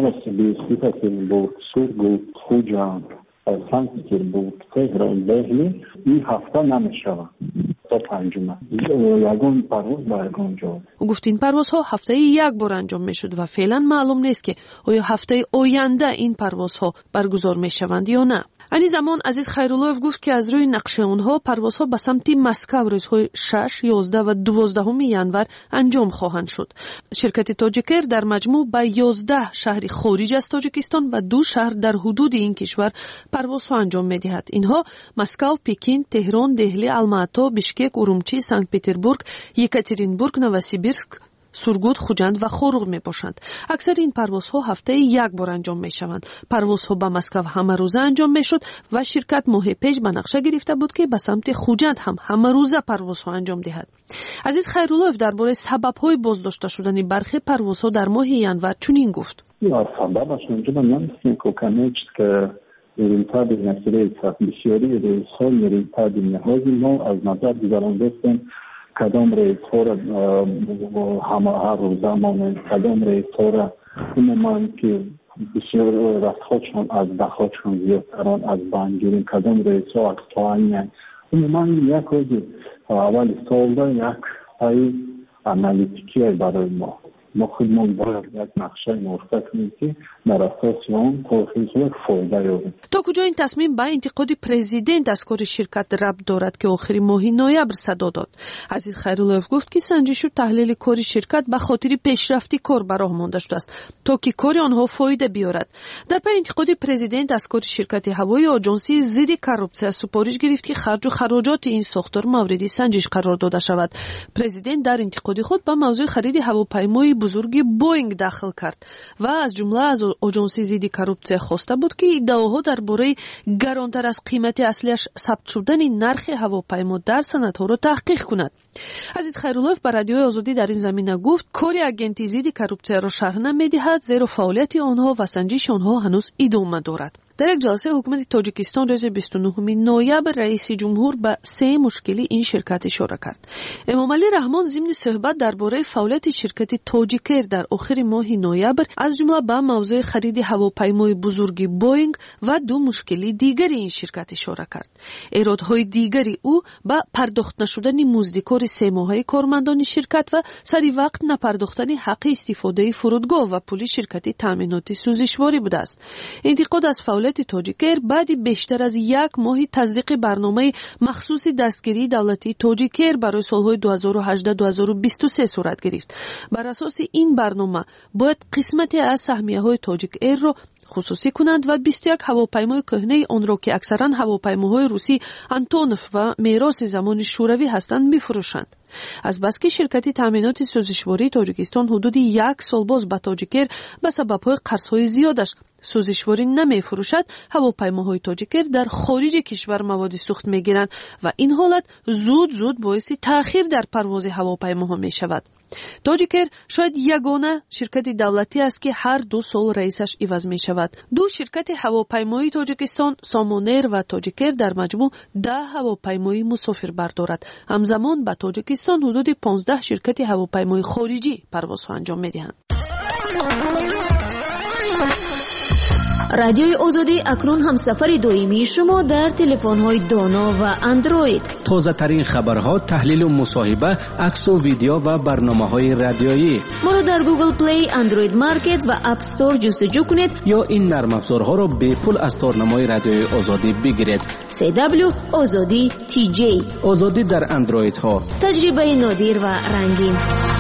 C: سنت پتربورگ تهران دهلی این هفته نمیشود تا 5 یگان پرواز به یگان جا.
U: او گفت این پروازها هفته یک بار انجام میشد و فعلا معلوم نیست که آیا هفته آینده این پروازها برگزار میشوند یا نه. این زمان عزیز خیرالله گفت که از روی نقشه آنها پروازها به سمت مسکو روزهای 6, 11 و 12 ینور انجام خواهند شد. شرکت تاجیک ایر در مجموع به 11 شهر خارج از تاجیکستان و 2 شهر در حدود این کشور پروازها انجام می‌دهد. اینها مسکو، پکین، تهران، دهلی، الماتا، بیشکک، ارومچی، سنت پتربورگ، یکاترینبورگ، نوسیبیرسک، سورگوت، خوجند و خوروغ می باشند. اکثر این پروازها هفته یک بار انجام می شوند. پروازها به مسکو همه روزه انجام می شد و شرکت ماه پیش به نقشه گرفته بود که به سمت خوجند هم همه روزه پروازها انجام دهد. عزیز خیرالله درباره سبب‌های بازداشته شدن برخی پروازها در ماه ینور چنین گفت.
C: سببش اونجا نمی‌دونم که این تابع مسئله بسیاری رئیس‌ها میریم تابع نهادی ما از نظر گذراندستن کدام رئیس‌ها را هر روز زمان کدام رئیس‌ها را عموما که بسیار رفتخوشان از دخوشان زیادتران از بانگیرین کدام رئیس‌ها از توانیان عموما یک روز اول سال دا یک پای انالیتیکی برای ما خودمون باید یک نقشه موفق کنیم که در اساس آن تحقیق فایده یابیم.
U: تا کجا این تصمیم به انتقاد پرزیدنت از کار شرکت ربط دارد که آخر ماه نوامبر صدا داد؟ عزیز خیرالله گفت که سنجش و تحلیل کار شرکت به خاطر پیشرفتی کار به راه مانده شده است تا که کار آنها فایده بیارد. در پی انتقاد پرزیدنت از کار شرکت هوایی آژانسی ضد کروپسیا سفارش گرفت که خرج و خراجات این ساختار مورد سنجش قرار داده شود. پرزیدنت در انتقاد خود به موضوع خرید هواپیمای بزرگ بوینگ داخل کرد و از جمله از آژانسی ضد کروپسیا خواسته بود که ادعاها درباره گرانتر از قیمت اصلیش ثبت شدن نرخ هواپیما در سندها را تحقیق کند. عزیز خیرالله بر رادیوی آزادی در این زمینه گفت کاری اگنتی ضد کروپسیا را شرح نمی‌دهد زیرا فعالیت آنها و سنجش آنها هنوز ادامه دارد. در یک جلسه حکومت تاجیکستان روز 29 نوامبر رئیس جمهور به 3 مشکلی این شرکت اشاره کرد. امامعلی رحمان ضمن صحبت درباره فعالیت شرکت تاجیک ایر در آخر ماه نوامبر از جمله به موضوع خرید هواپیمای بزرگ بوینگ و 2 مشکلی دیگر این شرکت اشاره کرد. ایرادهای دیگری او به پرداخت نشدن مزدکار 3 ماهه کارمندان شرکت و سری وقت نپرداختن حق استفاده فرودگاه و پول شرکت تامینات سوزشواری بوده است. انتقاد از فعالیت تاجیک ایر بعد بیشتر از 1 ماه تصدیق برنامه مخصوص دستگیری دولتی تاجیک ایر برای سالهای 2018-2023 صورت گرفت. بر اساس این برنامه باید قسمتی از سهمیه‌های تاجیک ایر را خصوصی کنند و 21 هواپیمای کهنه آن را که اکثرا هواپیماهای روسی آنتونوف و میراث زمان شوروی هستند می‌فروشند. از بس که شرکت تامینات سوزشواری تاجیکستان حدود 1 سال باز به تاجیک ایر به سبب‌های قرض‌های زیادش سوزشواری نمیفروشد، هواپیماهای تاجیکر در خارج کشور مواد سوخت میگیرند و این حالت زود باعث تأخیر در پرواز هواپیماها می شود. تاجیکر شاید یگانه شرکت دولتی است که هر 2 سال رئیسش عوض می شود. 2 شرکت هواپیمایی تاجیکستان، سامونر و تاجیکر در مجموع 10 هواپیمایی مسافر بردارد. همزمان به تاجیکستان حدود 15 شرکت هواپیمایی خارجی پروازها انجام می دهند.
A: رادیوی آزادی اکنون همسفر دائمی شما در تلفن‌های دانا و اندروید.
R: تازه ترین خبرها، تحلیل و مصاحبه، عکس و ویدیو و برنامه‌های رادیویی.
A: ما را در گوگل پلی، اندروید مارکت و اپ استور جستجو کنید
R: یا این نرم افزارها را به پول از تورنمای رادیوی آزادی بگیرید.
A: CW آزادی TJ.
R: آزادی در اندروید ها.
A: تجربه نادر و رنگین.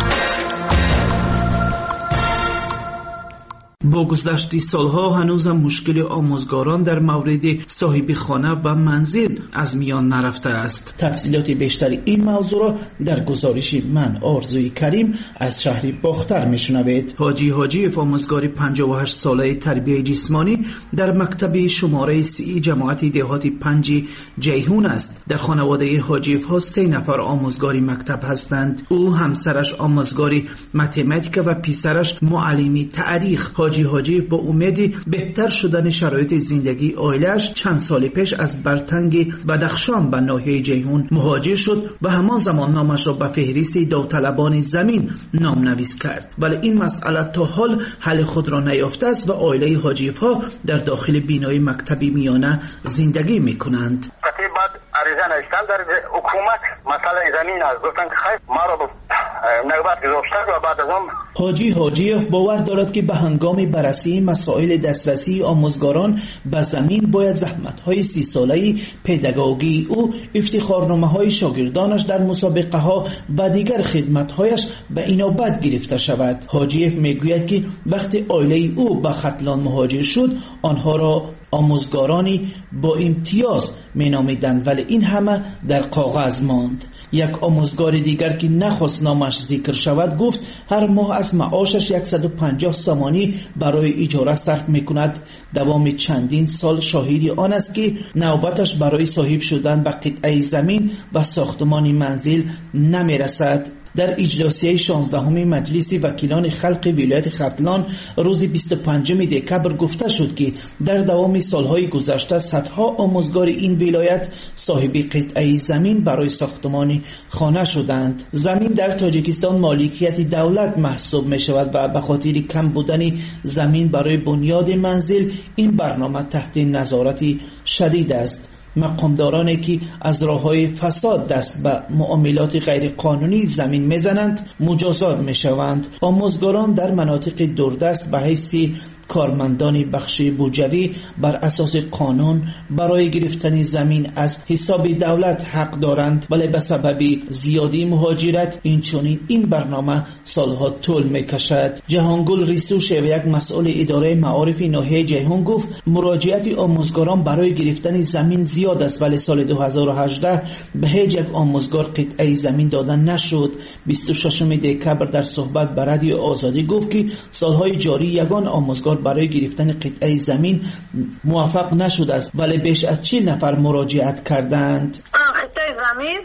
F: با گذشت سالها هنوزم مشکل آموزگاران در مورد صاحب خانه و منزل از میان نرفته است. تفصیلات بیشتر این موضوع را در گزارش من آرزوی کریم از شهر باختر میشنوید. حاجی آموزگار 58 ساله تربیت جسمانی در مکتب شماره 3 جماعت دهات 5 جیهون است. در خانواده حاجی ها 3 نفر آموزگار مکتب هستند. او، همسرش آموزگار متمتیک و پسرش معلم تاریخ. حاجی با امید بهتر شدن شرایط زندگی عائله‌اش چند سال پیش از برتنگ بدخشان به ناحیه جیهون مهاجر شد و همان زمان نامش را به فهرست داوطلبان زمین نامنویس کرد. ولی این مسئله تا حال حل خود را نیافته است و عائله حاجی‌ها در داخل بینای مکتب میانه زندگی می‌کنند.
Q: بعد عریضه نوشتم در حکومت مسئله زمین است، گفتن که خیر ما را به نوبت گذاشتند و بعد از آن
F: حاجی‌اف باور دارد که به هنگام بررسی مسائل دسترسی آموزگاران به زمین باید زحمت‌های 30 ساله پداگوژی او، افتخارنامه‌های شاگردانش در مسابقه‌ها و دیگر خدمت‌هایش به اینابت گرفته شود. حاجی‌اف میگوید که وقتی عائله او به ختلان مهاجر شد آنها را آموزگارانی با امتیاز مینامیدند، ولی این همه در کاغذ ماند. یک آموزگار دیگر که نخواست نامش ذکر شود گفت هر ماه از معاشش 150 سامانی برای اجاره صرف میکند. دوام چندین سال شاهدی آن است که نوبتش برای صاحب شدن به قطعه زمین و ساختمان منزل نمیرسد. در اجلاسیه 16 مجلس وکیلان خلق ولایت ختلان روز 25 دکبر گفته شد که در دوام سالهای گذشته صدها آموزگار این ولایت صاحب قطعه زمین برای ساختمان خانه شدند. زمین در تاجیکستان مالکیت دولت محسوب می شود و به خاطر کم بودن زمین برای بنیاد منزل این برنامه تحت نظارت شدید است. مقامدارانی که از راه‌های فساد دست به معاملات غیر قانونی زمین میزنند مجازات میشوند. آموزگاران در مناطق دوردست به حیث کارمندان بخش بودجوی بر اساس قانون برای گرفتن زمین از حساب دولت حق دارند، ولی به سبب زیادی مهاجرت این برنامه سالها طول میکشد. جهانگل ریسوشه و یک مسئول اداره معارف ناحیه جیهون گفت مراجعت آموزگاران برای گرفتن زمین زیاد است، ولی سال 2018 به هیچ یک آموزگار قطعه زمین دادن نشد. 26 دکبر در صحبت به رادیو آزادی گفت که سالهای جاری یگان آموزگار برای گرفتن قطعه زمین موفق نشده است، ولی بیش از 40 نفر مراجعت کردند.
V: قطعه زمین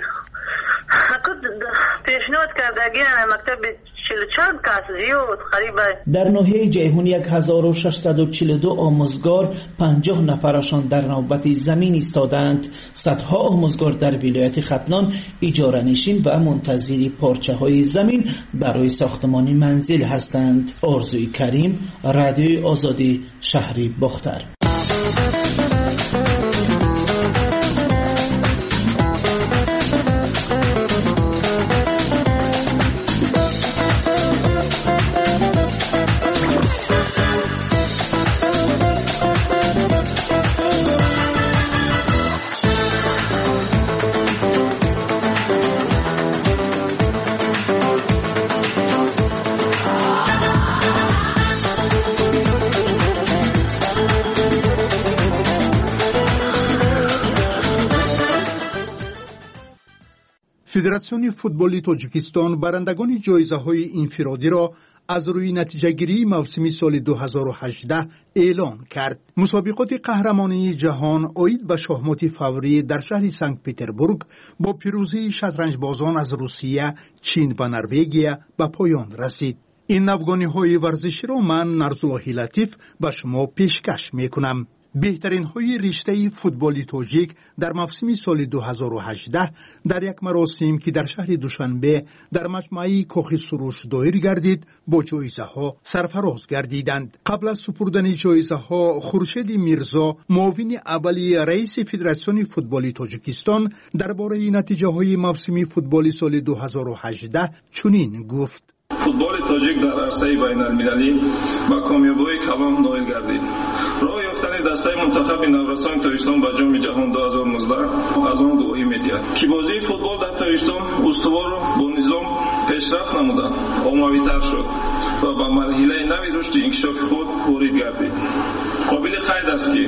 V: پیشنهاد کردگی مکتب 44 کس زیاد قریبا
F: در ناحیه جیهون 1642 آموزگار 50 نفرشان در نوبت زمین ایستادند. صدها آموزگار در ولایت ختلان اجاره نشین و منتظر پارچه های زمین برای ساختمان منزل هستند. آرزوی کریم، رادیوی آزادی، شهر باختر.
W: فدراسیون فوتبال تاجیکستان برندگان جایزه‌های انفرادی را
E: از روی نتیجه گیری موسم سال 2018 اعلان کرد. مسابقات قهرمانی جهان عاید به شاهمات فوری در شهر سنت پتربورگ با پیروزی شطرنج بازان از روسیه، چین و نروژ به پایان رسید. این نوگانی‌های ورزشی را من نرزالله لطیف به شما پیشکش می‌کنم. بهترین های رشته فوتبالی تاجیک در موسم سال 2018 در یک مراسم که در شهر دوشنبه در مجمع کاخ سروش دایر گردید با جایزه ها سرفراز گردیدند. قبل از سپردن جایزه ها خورشید میرزا معاون اولی رئیس فدراسیون فوتبالی تاجیکستان درباره نتیجه های موسم فوتبالی سال 2018 چنین گفت:
G: فوتبال تاجیک در عرصه بین المللی با کامیابی کلان نائل گردید. راه یافتن دسته منتخب نورسان تاجیکستان به جام جهان 2019 از آن گواهی می‌دهد که بازی فوتبال در تاجیکستان استوار با نظام پیشرفت نموده، عمومی‌تر شد و به مرحله نوی رشد انکشاف خود وارد گردید. قابل قید است که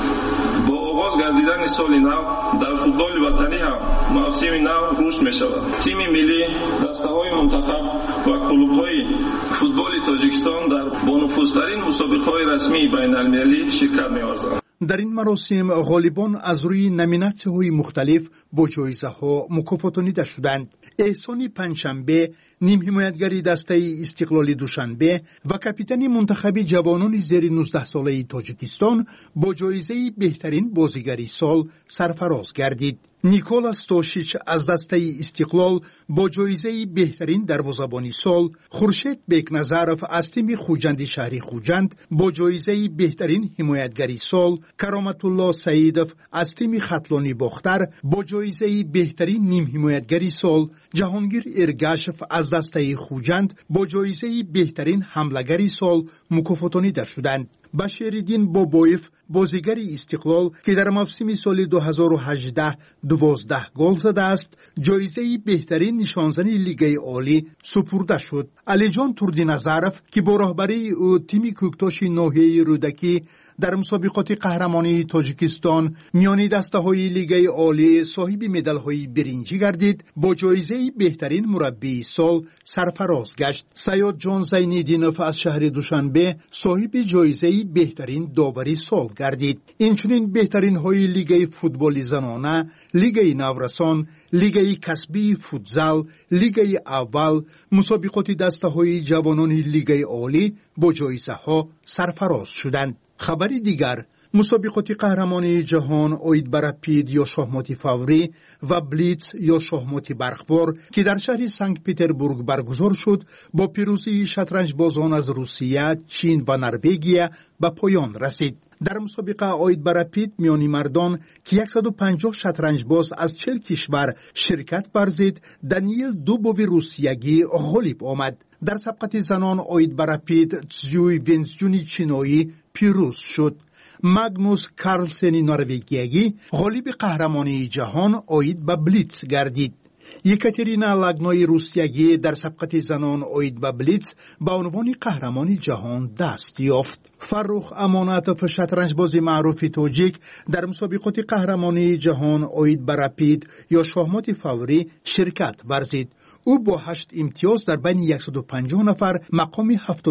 G: با آغاز گردیدن سال نو در فوتبال وطنی هم موسم نو رشد می‌شود. تیم ملی، دسته‌های منتخب و کلوب‌های فوتبال تاجیکستان در بانفوذترین مسابقه‌های رسمی بین المللی شرکت می‌ورزند.
E: در این مراسم غالبان از روی نامیناسی‌های مختلف با جایزه‌ها مکافاتانیده شدند. احسان پنجشنبه، نیم حمایتگری دسته استقلال دوشنبه و کاپیتان منتخب جوانان زیر 19 ساله تاجیکستان با جایزه بهترین بازیگر سال سرفراز گردید. نیکولاس توشیچ از دسته استقلال با جایزه بهترین دروازه‌بان سال، خورشید بیکنظرف از تیم خوجند شهری خوجند با جایزه بهترین حمایتگری سال، کرامت الله سعیدов از تیم خطلانی باختر با جایزه بهترین نیم حمایتگری سال، جهانگیر ارگاشف از دسته خوجند با جایزه بهترین حمله‌گری سال مکافاتانیده شدند. بشیرالدین بابایف بازیگر استقلال که در موسم سال 2018 12 گل زده است، جایزه بهترین نشانزن لیگ عالی سپرده شد. علی جان تردینظرف که با راهبری تیم کوکتاش ناحیه رودکی در مسابقات قهرمانی تاجیکستان میان دسته‌های لیگ عالی صاحب مدال‌های برنجی گردید، با جایزه بهترین مربی سال سرفراز گشت. سیاد جان زین‌الدینوف از شهر دوشنبه صاحب جایزه بهترین داوری سال گردید. اینچنین بهترین های لیگ فوتبال زنانه، لیگ نورسان، لیگ کسبی فوتزال، لیگ اول، مسابقات دسته‌های جوانان لیگ عالی با جایزه ها سرفراز شدند. خبری دیگر، مسابقات قهرمانی جهان عاید به رپید یا شاهمات فوری و بلیتز یا شاهمات برقوار که در شهر سنت پتربورگ برگزار شد با پیروزی شطرنج بازان از روسیه، چین و نروژ به پایان رسید. در مسابقه عاید به رپید میانی مردان که 150 شطرنج باز از 40 کشور شرکت ورزید، دانیل دوبوی روسیگی غالب آمد. در سبقت زنان عاید به رپید تزیوی ونزجونی چینایی پیروز شد. ماگنوس کارلسن نروژیگی غالب قهرمانی جهان عاید به بلیتز گردید. یکاترینا لاگنوی روسیگی در سبقت زنان عاید به بلیتز به عنوان قهرمانی جهان دست یافت. فرخ اماناتوف شطرنج باز معروف تاجیک در مسابقات قهرمانی جهان عاید به رپید یا شاهمات فوری شرکت ورزید. او با 8 امتیاز در بین 150 نفر مقام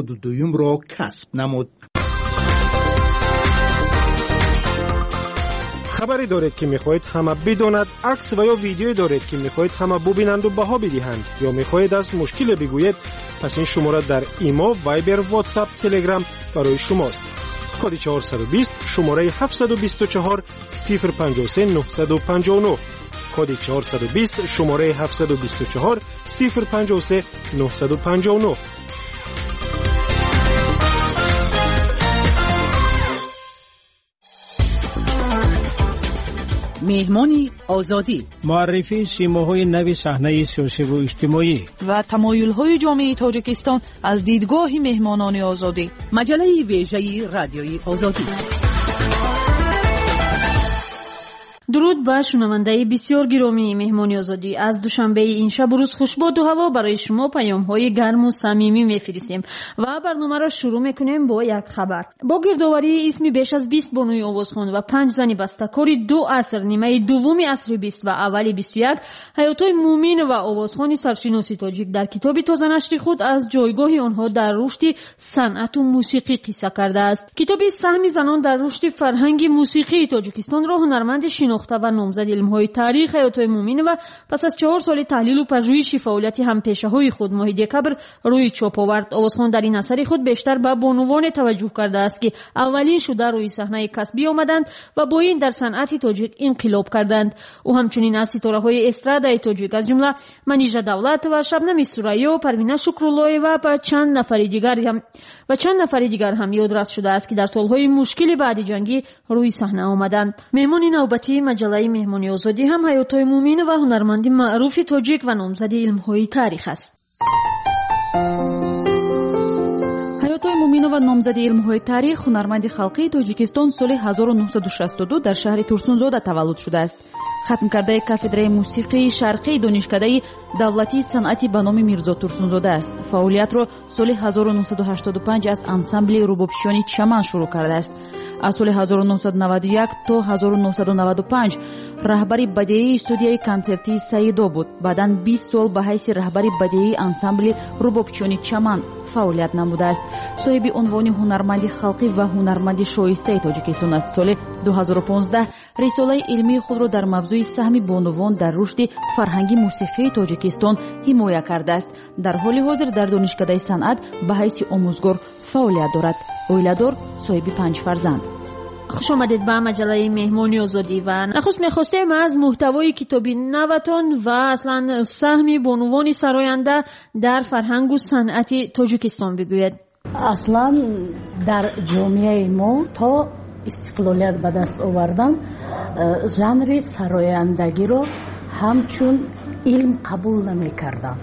E: 72 را کسب نمود.
D: خبری دارید که میخواهید همه بداند، عکس و یا ویدیویی دارید که میخواهید همه ببینند و بها بدهند، یا میخواهید از مشکل بگویید، پس این شماره در ایما، وایبر، واتساپ، تلگرام برای شماست. کد 420 شماره 724 053 959. کد 420 شماره 724 053 959.
W: مهمانی آزادی،
O: معرفی سیماهای نوی صحنه سیاسی و اجتماعی
U: و تمایل‌های جامعه تاجیکستان از دیدگاه مهمانان آزادی.
W: مجله ویژه رادیوی آزادی.
H: درود به شنونده بسیار گرامی مهمانی آزادی. از دوشنبه این شب و روز خوشباد و هوا برای شما پیام‌های گرم و صمیمی می‌فرستیم و برنامه را شروع می‌کنیم با یک خبر. با گردآوری اسم بیش از 20 بانوی آوازخوان و 5 زن بسته‌کاری 2 عصر، نیمه دوم عصر 20 و اول 21، حیاتای مومین و آوازخوان سرشناس تاجیک در کتاب تازه نشر خود از جایگاه آنها در رشد صنعت و موسیقی قصه کرده است. کتاب سهم زنان در رشد فرهنگ موسیقی تاجیکستان را هنرمند شناخته و نامزد علم‌های تاریخ حیاتای مومین و پس از 4 سال تحلیل و پژوهش فعالیت همپیشه‌های خود ماه دکبر روی چاپ آورد. آوازخوان در این اثر خود بیشتر به بانوان توجه کرده است که اولین شده روی صحنه کسبی آمدند و با این در صنعت تاجیک انقلاب کردند. او همچنین از ستاره‌های استرادای تاجیک از جمله منیژه دولت و شبنم سوریا، پروینه شکرالله و چند نفر دیگر هم یادرس شده است که در سالهای مشکل بعد جنگی روی صحنه آمدند. مهمان نوبتی مجله مهمانی آزادی هم حیاتای مومین و هنرمند معروف تاجیک و نامزد علم‌های تاریخ است.
P: حیاتای مومین و نامزد علم‌های تاریخ هنرمند خلقی تاجیکستان سال 1962 در شهر تورسунзода таваллуд شده است. ختم کرده کافدرای موسیقی شرقی دانشکده دولتی صنعتی به نام میرزا تورسунзода است. فعالیت را سال 1985 از انسامبل ربابشیانی چمن شروع کرده است. از سال 1991 تا 1995 رهبری بدیعی استودیوی کنسرتی سیدا بود. بعداً 20 سال به حیث رهبری بدیعی انسامبل ربابشیانی چمن فعالیت نموده است. صاحب عنوان هنرمند خلقی و هنرمند شایسته تاجیکستان است. سال 2015 رساله علمی خود را در موضوع سهم بانوان در رشد فرهنگی موسیقی تاجیکستان حمایت کرده است. در حال حاضر در دانشکده صنعت به حیث آموزگار فعالیت دارد. اویلادور، صاحب 5 فرزند.
H: خوش آمدید به مجله مهمانی آزادی و نخست می‌خواستیم از محتوای کتاب نوتان و اصلا سهم بانوان سراینده در فرهنگ و صنعت تاجیکستان بگوید.
I: اصلا در جامعه ما تا استقلالیت به دست آوردن ژانر سرایندگی رو همچون علم قبول نمی‌کردن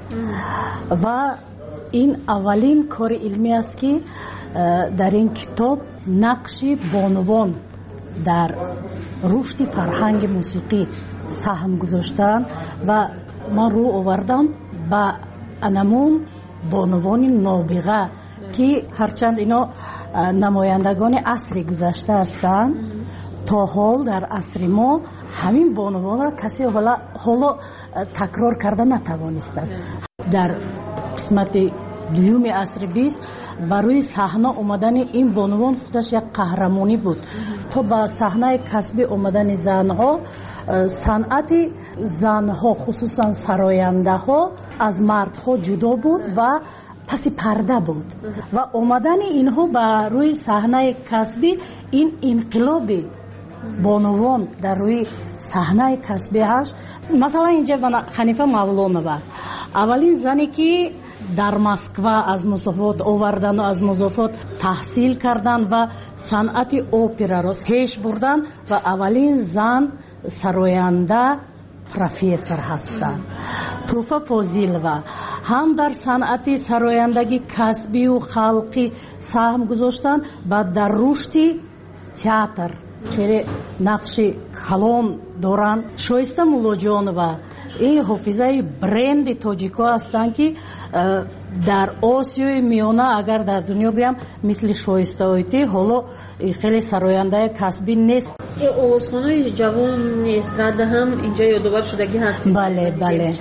I: و این اولین کار علمی است که در این کتاب نقش بانوان در رشد فرهنگ موسیقی سهم گذاشتن و ما رو آوردم به انمون بانوان نابغه که هرچند اینا نمایندگان عصر گذشته هستند، تا حال در عصر ما همین بانوان را کسی حالا تکرار کرده نتوانسته است. در قسمت دوم عصر 20 برای صحنه آمدن این بانوان خودش یک قهرمانی بود. تا به صحنه کسبی آمدن زنها، صنعت زنها خصوصا سراینده ها از مردها جدا بود و پس پرده بود و آمدن اینها به روی صحنه کسبی این انقلاب بانوان در روی صحنه کسبی هست. مثلا اینجا خنیفه مولانова اولین زنی که در مسکو از مسافات آوردن و از مسافات تحصیل کردن و صنعت اپرا را پیش بردن و اولین زن سراینده پروفسور هستند. توفا فاضلова هم در صنعت سرایندگی کسبی و خلقی سهم گذاشتن و در رشد تئاتر خیلی نقش کلان دارن. شایسته مولاجانова این حافظه برند تاجیکا هستند که در آسیای میانه اگر در دنیا گویم مثل شایسته هایتی حالا خیلی سراینده کسبی نیست.
H: آوازخوان‌های جوان استراده هم اینجا یادآور شدگی هستید.
I: بله.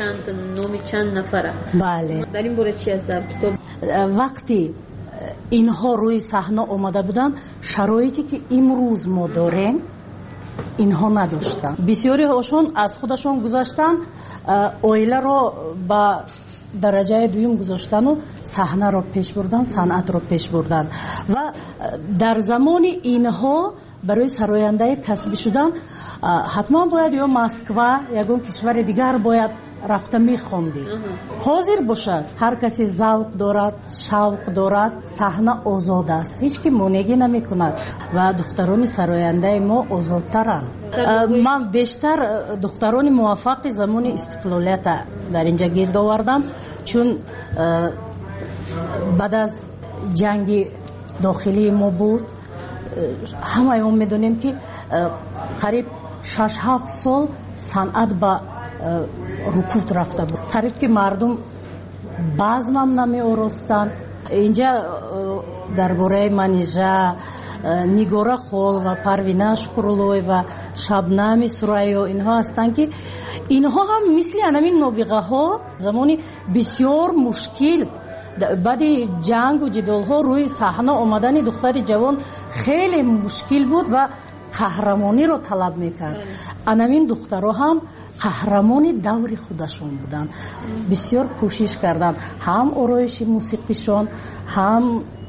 H: چند نفره.
I: بله.
H: در این باره چی است در کتاب؟
I: وقتی اینها روی صحنه آمده بودن شرایطی که امروز ما داریم اینها نداشتن. بسیاری هاشون از خودشون گذاشتن، اویله رو با درجه دوم گذاشتن و صحنه رو پیش بردن، صنعت رو پیش بردن و در زمان اینها برای سراینده کسبی شدن حتما باید یا مسکو یا کشور دیگر باید رفته میخوندی. حاضر باشد، هر کسی ذوق دارد، شوق دارد، صحنه آزاد است، هیچ کی مانعی نمیکند و دختران سراینده ما آزادترند. من بیشتر دختران موفق زمان استقلالیت در اینجا گرد آوردم، چون بعد از جنگ داخلی ما بود ҳамаён медонем ки қариб 6-7 сол санъат ба рукуд рафта буд. қариб ки мардум базмам намеоростанд. инҷа дар бораи манижа нигора хол ва парвина шукрулой ва шабнами сурайё инҳо ҳастанд ки инҳо ҳам мисли анамин нобиғаҳо замони бисёр мушкил баъди ҷангу ҷидолҳо рӯи саҳна омадани духтари ҷавон хеле мушкил буд ва қаҳрамониро талаб мекард. анамин духтаро ҳам қаҳрамони даври худашон буданд. бисёр кӯшиш карданд ҳам ороиши мусиқишон ҳам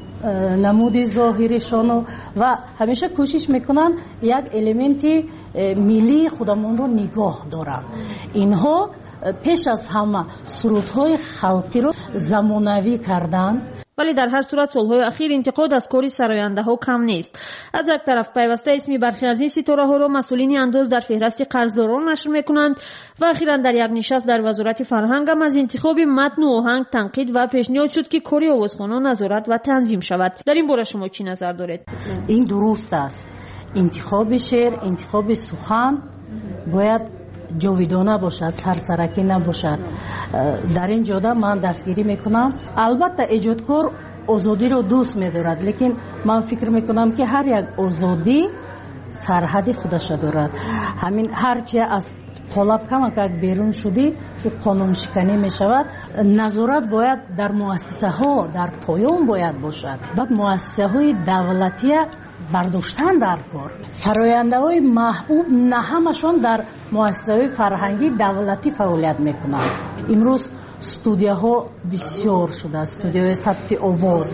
I: намуди зоҳиришону ва ҳамеша кӯшиш мекунанд як элементи миллии худамонро нигоҳ доранд. инҳо пеш аз ҳама сурудҳои халқиро замонавӣ карданд.
H: вале дар ҳар сурат солҳои ахир интиқод аз кори сарояндаҳо кам нест. аз як тараф пайваста исми бархе аз ин ситораҳоро масъулини андоз дар феҳристи қарздорон нашр мекунанд ва ахиран дар як нишаст дар вазорати фарҳанг ҳам аз интихоби матну оҳанг танқид ва пешниҳод шуд ки кори овозхонҳо назорат ва танзим шавад. дар ин бора шумо чӣ назар доред?
I: ин дуруст аст. интихоби шеър, интихоби сухан бояд ҷовидона бошад, сарсаракӣ набошад. дар ин ҷода ман дастгирӣ мекунам. албатта эҷодкор озодиро дӯст медорад, лекин ман фикр мекунам ки ҳар як озодӣ сарҳади худаша дорад. ҳамин ҳарчия аз қолаб камакак берун шудӣ ӯ қонуншиканӣ мешавад. назорат бояд дар муассисаҳо дар поён бояд бошад. баъд муассисаҳои давлатия бардоштан дар кор. сарояндаҳои маҳбуб на ҳамашон дар муассисаҳои фарҳангӣ давлатӣ фаъолият мекунанд. имрӯз студияҳо бисёр шудааст, студияҳои сабти овоз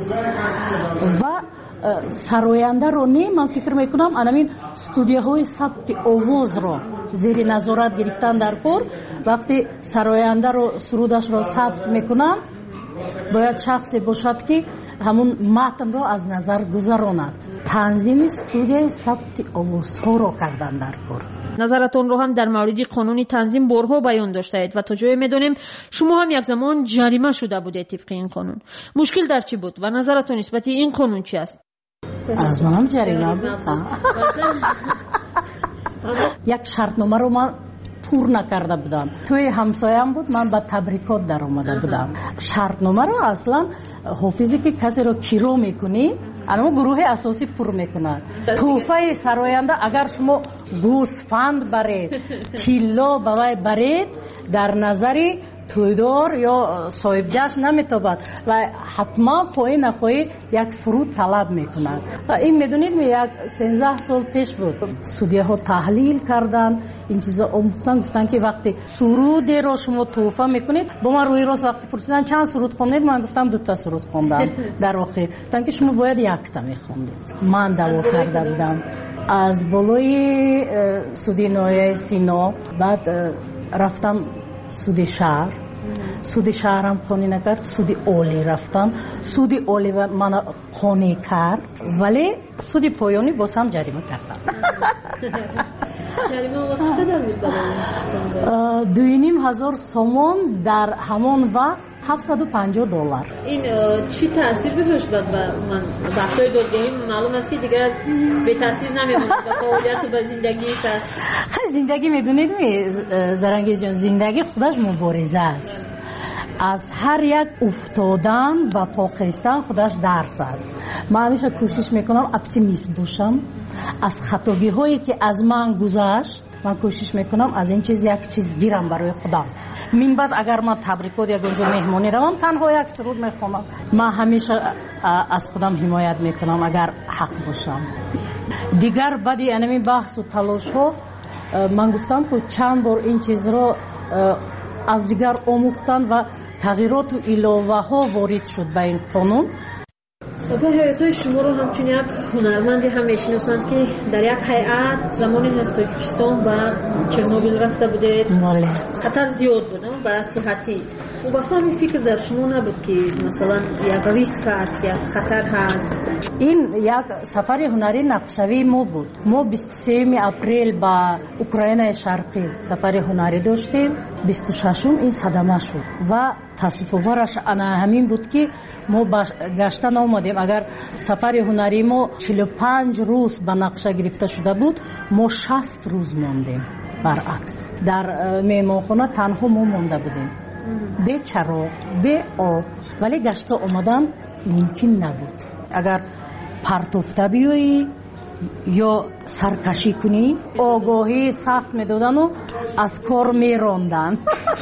I: ва сарояндаро не ман фикр мекунам анамин студияҳои сабти овозро зери назорат гирифтан дар кор. вақте сарояндаро сурудашро сабт мекунанд бояд шахсе бошад ки ҳамун матнро аз назар гузаронад. танзими студияи сабти овозҳоро кардан дар кор.
H: назаратонро ҳам дар мавриди қонуни танзим борҳо баён доштаед ва то ҷое медонем шумо ҳам як замон ҷарима шуда будед тибқи ин қонун. мушкил дар чӣ буд ва назаратон нисбати ин қонун чӣ аст?
I: аз манам ҷарима буд. як шартномаро ман пур накарда будам. тӯи ҳамсоям буд, ман ба табрикот даромада будам. шартномаро аслан ҳофизе ки касеро киро мекунӣ анмо гурӯҳи асосӣ пур мекунад. тӯҳфаи сароянда агар шумо гӯсфанд баред, тилло ба вай баред, дар назари тӯйдор ё соҳибҷашн наметобад ва ҳатман хоҳӣ нахоҳӣ як суруд талаб мекунад. ин медонед як 13 сол пеш буд. судияҳо таҳлил карданд, ин чиза омӯхтанд, гуфтанд ки вақти сурудеро шумо тӯҳфа мекунед, бо ман рӯи рост вақти пурсидан чанд суруд хондед, ман гуфтам 2 суруд хондам. дар охир гуфтанд ки шумо бояд 1 мехондед. ман даъво карда будам аз болои суди ноҳияи Сино, баъд рафтам суди шаҳр. суди шаҳрам қонӣ накард, суди олӣ рафтам. суди олӣ мана қонӣ кард, вале суди поёнӣ боз ҳам ҷарима кардам. 2500 сомон дар ҳамон вақт $750.
H: ин чӣ таъсир гузошт ба баҳсҳои додгоҳӣ? маълум аст ки дигар бетаъсир намемонад ба фаъолияту ба зиндагии шахс.
I: зиндагӣ медонед Зарангезҷон, зиндагӣ худаш мубориза аст. аз ҳар як уфтодан ва покистан худаш дарс аст. ман ҳамеша кӯшиш мекунам оптимист бошам. аз хатогиҳое ки аз ман гузашт ман кӯшиш мекунам аз ин чиз як чиз гирам барои худам. минбаъд агар ман табрикот ягонҷо меҳмонӣ равам, танҳо як суруд мехонам. ман ҳамеша аз худам ҳимоят мекунам агар ҳақ бошам. дигар баъди анамин баҳсу талошҳо ман гуфтам ки чанд бор ин чизро аз дигар омӯхтан ва тағйироту иловаҳо ворид шуд ба ин қонун.
H: ба ҳаётои шуморо ҳамчун як ҳунарманде ҳам мешиносанд ки дар як ҳайат замоне аз Тоҷикистон ба Чернобил рафта будед. хатар зиёд буд ба сиҳатӣ. вақто ҳамин фикр дар шумо набуд ки масалан як риск аст, як хатар ҳаст?
I: این یک سفر هنری نقشوی ما بود. ما 23 اپریل با اوکراین شرقی سفر هنری داشتیم. 26 این صدمه شد و تاسف‌آورش همین بود که ما گشتن آمدیم. اگر سفر هنری ما 45 روز به نقشه گرفته شده بود، ما 60 روز ماندیم. برعکس در مهمانخانه تنها ما مانده بودیم، به چراغ، به آب. ولی گشته آمدن ممکن نبود. اگر پرتوفته بیایی یا سرکشی کنی، آگاهی سخت میدادن و از کار میراندن.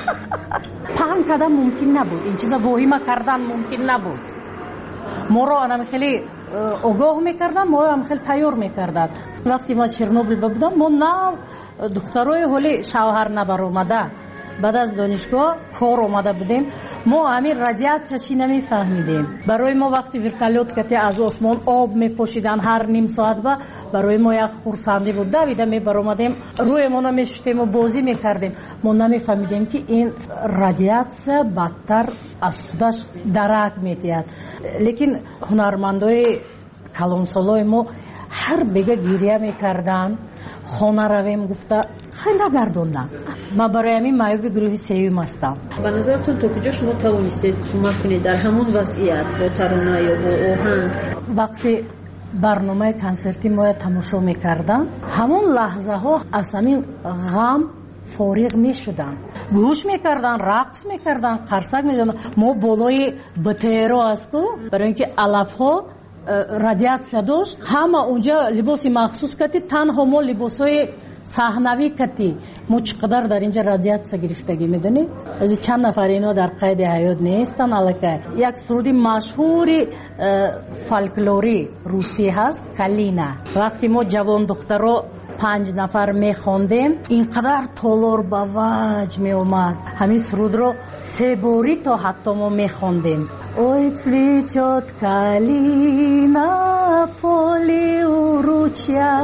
I: پهن کردن ممکن نبود، این چیزا واهمه کردن ممکن نبود. ما را هم خیلی آگاه میکردن، ما را هم خیلی تیار میکردن. وقتی ما چرنوبیل بودم، ما نه دخترای حالی شوهر نبر اومده، بعد از دانشگاه کار اومده بودیم، ما همین رادیاتسیا چی نمیفهمیدیم. برای ما وقتی ورتالیوت کتی از آسمان آب میپاشیدن هر نیم ساعت، با برای ما یک خورسندی بود. دویده میبر اومدیم، روی ما نمیشتیم و بازی میکردیم. ما نمیفهمیدیم که این رادیاتسیا بدتر از خودش درک میتید. لیکن هنرمندای کلانسالای ما هر بگه گریه میکردن. خانه رویم گفته خیلی نگردوندن. من برای همین معیوب گروه سیوم هستم.
H: به نظرتون تا کجا شما توانستید کمک کنید در همون وضعیت با ترانه یا با آهنگ؟
I: وقتی برنامه کنسرتی ما تماشا میکردن، همون لحظه ها از همین غم فارغ میشدن، گوش میکردن، رقص میکردن، قرصک میزدن. ما بالای بطیرو هستو برای اینکه علف ها رادیاتسیا داشت، همه اونجا لباسی مخصوص کتی، تنها ما لباسای صحنوی کتی. ما چقدر در اینجا رادیاتسیا گرفتگی میدونید؟ از چند نفر اینا در قید حیات نیستن. الکه یک سرودی مشهوری فولکلوری روسی هست، کالینا. وقتی ما جوان دخترها 5 نفر میخوندیم، اینقدر تالار به وجه میومد. همین سرود رو 3 باری تا حتی ما میخوندیم. Ой, цветет калина в поле у ручья,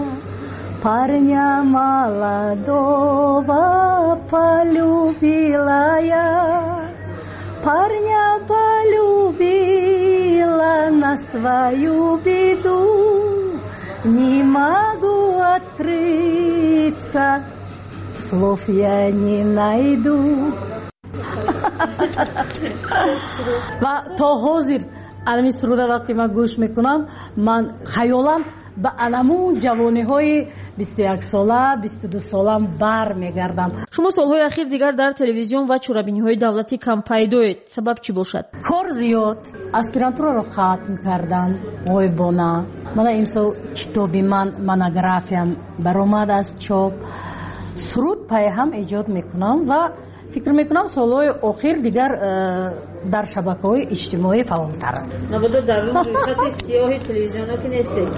I: парня молодого полюбила я, парня полюбила на свою беду, не могу открыться, слов я не найду. و تا حاضر علمی سروده وقتی من گوش میکنم، من خیالم به علمون جوانی های 21 ساله 22 ساله بر میگردم.
H: شما سالهای اخیر دیگر در تلویزیون و چورابینی های دولتی کم پیدایید. سبب چی باشد؟
I: کار زیاد. اسپیرانتورا رو ختم کردن غایبانه. من امسال کتابی من مونوگرافیام برآمد از چاپ. سرود پای هم ایجاد میکنم و فکر میکنم سالهای اخیر دیگر در شبکه‌های اجتماعی فعال‌تر است.
H: نبوده در اون رویکرد سیاه تلویزیون ها که نیستید؟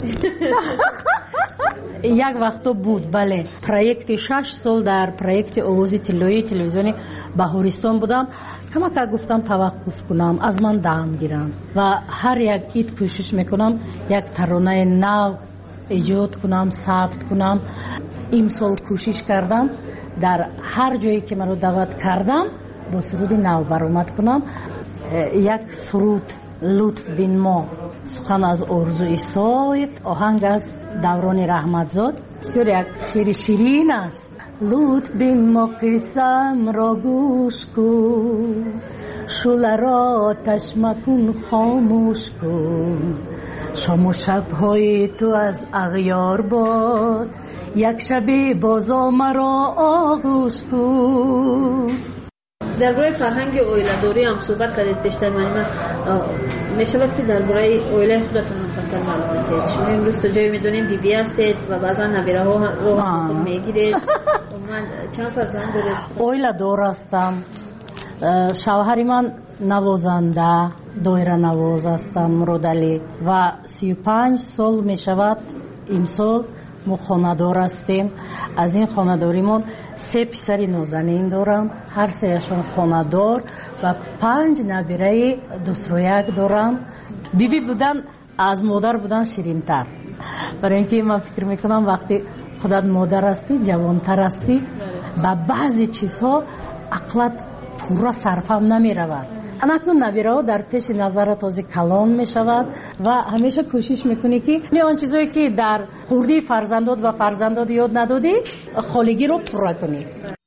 I: یک وقت بود، بله. پروژه 6 سال در پروژه آواز طلایی تلویزیون بهارستان بودم. کمک گفتم توقف کنم، از من دم گیرم و هر یک عید کوشش میکنم یک ترانه نو ایجاد کنم، ثبت کنم. امسال کوشش کردم در هر جایی که من رو دعوت کردم با سرود نو برآمد کنم. یک سرود لطف بین ما، سخن از آرزوی سایف، آهنگ از دوران رحمتزاد. بسیار یک شعر شیرین است. لطف بین ما قسم را گوش کن، شعله را آتش مکن خاموش کن، شام و شب‌های تو از اغیار باد، یک شب بازا مرا آغوش کن.
H: درباره فرهنگ اویله‌داری هم صحبت کردید بیشتر. من میشود که درباره اویله خودتون هم معلومات دید. شما امروز تو جایی میدونیم بی هستید و بعضا نبیره ها رو میگیرید. من چند فرزند دارید؟
I: اویله‌دار هستم. شوهر من نوازنده دایره نواز هستم، مرادلی، و 35 سال میشود امسال ما خانه‌دار هستیم. از این خانه‌داریمون 3 پسر نازنین دارم، هر سهشون خانه‌دار، و 5 نبیره دوسترویک دارم. بیبی بودن از مادر بودن شیرین‌تر، برای اینکه من فکر میکنم وقتی خودت مادر هستی جوانتر هستی، با بعضی چیزها عقلت پورا صرفم نمیرود. همکنون نویرا در پیش نظر تازه کلان می شود و همیشه کوشش میکنی که آن چیزایی که در خوردی فرزندات و فرزندات یاد ندادی خالگی رو پر کنی.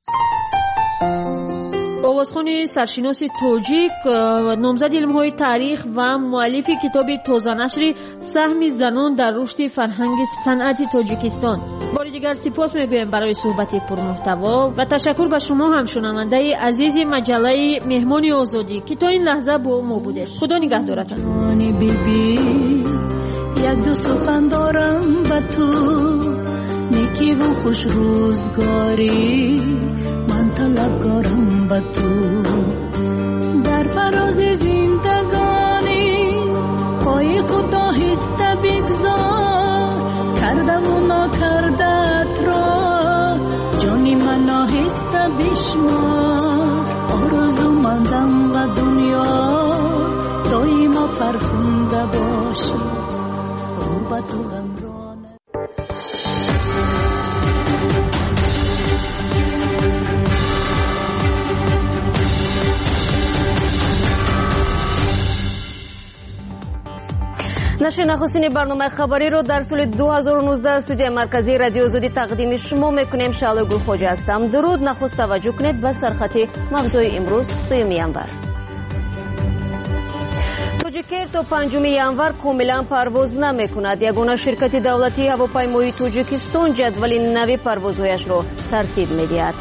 H: آوازخوان سرشناس تاجیک، نامزد علم‌های تاریخ و مؤلف کتاب تازه نشر سهم زنان در رشد فرهنگ صنعت تاجیکستان. بار دیگر سپاس میگویم برای صحبت پرمحتوا و تشکر به شما هم شنونده عزیز مجله مهمان آزادی که تا این لحظه با ما بوده. خدا نگهدارتان.
J: یک دو سخن دارم با تو، نیکی و خوش روزگاری، من طلبکارم با تو. در فراز زندگانی پای خود آهسته بگذار، کردم و ناکردت را جانی من آهسته بشمار. آرزو مندم و دنیا دایما فرخنده باشی، رو با تو غمرانه.
A: نشر نخستین برنامه خبری رو در سال 2019 استودیو مرکزی رادیو آزادی تقدیم شما میکنیم. شعله گلخوجه هستم. درود. نخست توجه کنید به سرخط موضوع امروز 2 ینور. توجیکر تا 5 ینور کاملا پرواز نمیکند. یگانه شرکت دولتی هواپیمایی توجیکستان جدول نوی پروازهایش را ترتیب میدهد.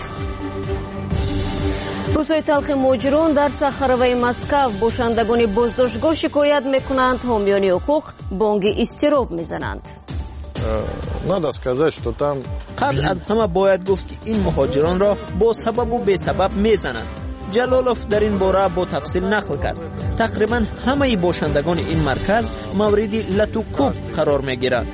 A: روزهای تلخ مهاجران در صخره مسکو، باشندگان بازداشتگاه شکایت میکنند حامیان حقوق بانگ اضطراب میزنند.
B: قبل از همه باید گفت که این مهاجران را با سبب و بی سبب میزنند. جلالوف در این باره با تفصیل نقل کرد. تقریبا همه باشندگان این مرکز مورد لطوکوب قرار میگیرند.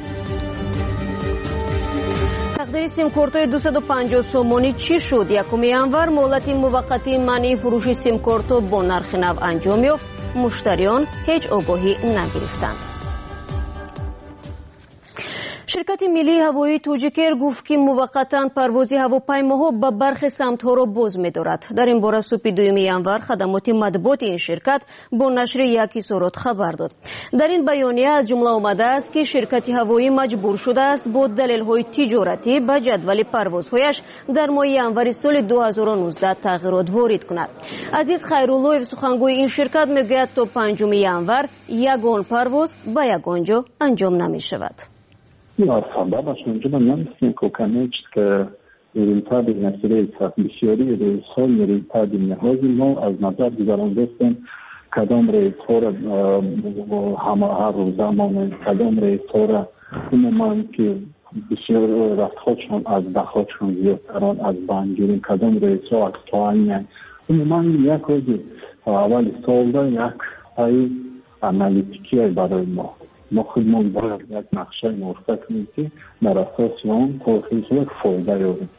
A: تقدیر سیمکارت‌های 250 سومانی چی شد؟ 1 ینور مهلت موقتی منع فروش سیمکارت‌ها با نرخ نو انجام یافت. مشتریان هیچ آگاهی نگرفتند. شرکت ملی هوایی توجیکر گفت که موقتا پرواز هواپیماها به برخی سمت‌ها را باز می‌دارد. در این باره صبح 2 ینور خدمات مطبوعات این شرکت با نشر یک اظهارات خبر داد. در این بیانیه از جمله آمده است که شرکت هوایی مجبور شده است با دلایل تجارتی به جدول پروازهایش در ماه ینور سال 2019 تغییرات وارد کند. عزیز خیرالله سخنگوی این شرکت میگوید تا 5 ینور یگان پرواز به یگان جا انجام نمی‌شود.
C: سببش اونجا من میکنم که ریلتاب نسلی بسیاری روزهای ریلتاب نهازی ما از نظر گذراندستیم کدام ریلتور هر روزمان کدام ریلتور عموما که بسیار رفتخودشون از دخودشون زیادتران از بانگیرین کدام ریلتور از توانیان عموما یک روزی اول سالده یک پای انالیتیکی برای ما خودمون باید یک نقشه موفق کنیم که در اساس اون توسعه فایده یابیم.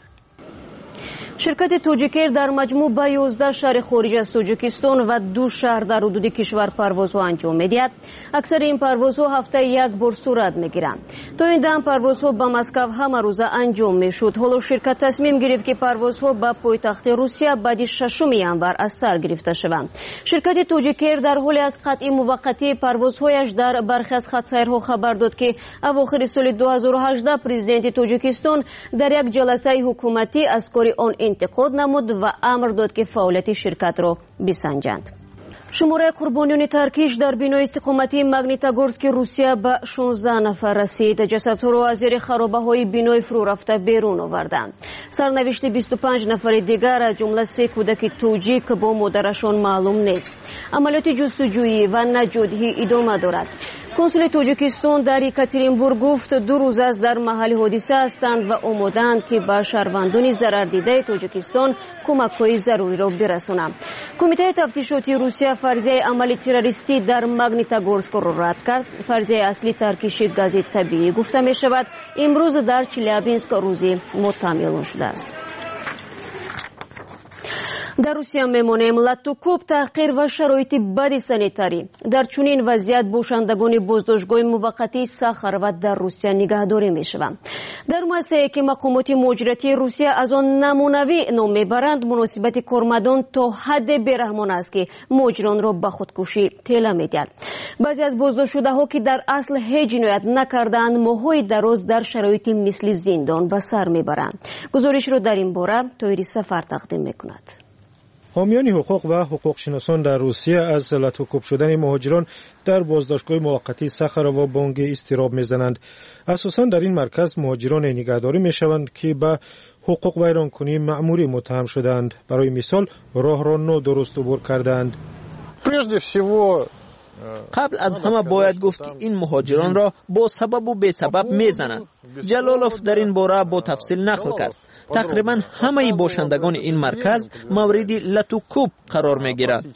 A: شرکت توجیکر در مجموع به 11 شهر خارج از توجیکستان و 2 شهر در حدود کشور پروازها انجام میدهد. اکثر این پروازها هفته یک بار صورت میگیرند. تا این دم پروازها به مسکو همه روزه انجام میشد. حالا شرکت تصمیم گرفت که پروازها به پایتخت روسیه بعد 6 ینور از سر گرفته شوند. شرکت توجیکر در حال از قطع موقتی پروازهایش در برخی از خط‌سیرها خبر داد که اواخر سال 2018 پرزیدنت توجیکستان در یک جلسه حکومتی از کار آن انتقاد نمود و امر داد که فعالیت شرکت را بسنجند. شماره قربانیان ترکیش در بینای استقامتی مگنیتگورسک روسیه به 16 نفر رسید. جسدها را از زیر خرابه‌های بینای فرو رفته بیرون آوردند. سرنوشت 25 نفر دیگر از جمله 3 کودک توجیک با مادرشان معلوم نیست. عملیات جستجویی و نجاتی ادامه دارد. کنسول توجیکستان در یکاترینبورگ گفت 2 روز است در محل حادثه هستند و آماده‌اند که به شهروندان ضرر دیده توجیکستان کمک‌های ضروری را برسانند. کمیته تفتیشاتی روسیه فرضیه عمل تروریستی در مگنیتگورسک را رد کرد. فرضیه اصلی ترکیش گاز طبیعی گفته می شود امروز در چلیابینسک روزی معتمل شده است. در روسیه میمانیم. لطوکوب، تحقیر و شرایط بد سانیتاری در چنین وضعیت باشندگان بازداشتگاه موقتی ساخاروو در روسیه نگهداری میشوند. در مؤسسه‌ای که مقامات مهاجرتی روسیه از آن نمونوی نام میبرند، مناسبت کارمندان تا حد بیرحمانه است که مهاجران را به خودکشی تیله میدهد. بعضی از بازداشت شده ها که در اصل هیچ جنایت نکردند، ماه‌های دراز در شرایط مثل زندان به سر میبرند. گزارش را در این باره طاهری سفر تقدیم میکند.
D: حامیان حقوق و حقوق شناسان در روسیه از لطوکوب شدن مهاجران در بازداشتگاه موقتی ساخاروو بانگ اضطراب میزنند. اساساً در این مرکز مهاجران نگهداری میشوند که به حقوق ویرانکنی مأموری متهم شدند. برای مثال راه را نادرست عبور کردند.
B: قبل از همه باید گفت که این مهاجران را با سبب و بی سبب میزنند. جلالوف در این باره با تفصیل نقل کرد. تقریبا همه باشندگان این مرکز مورد لطوکوب قرار میگیرند.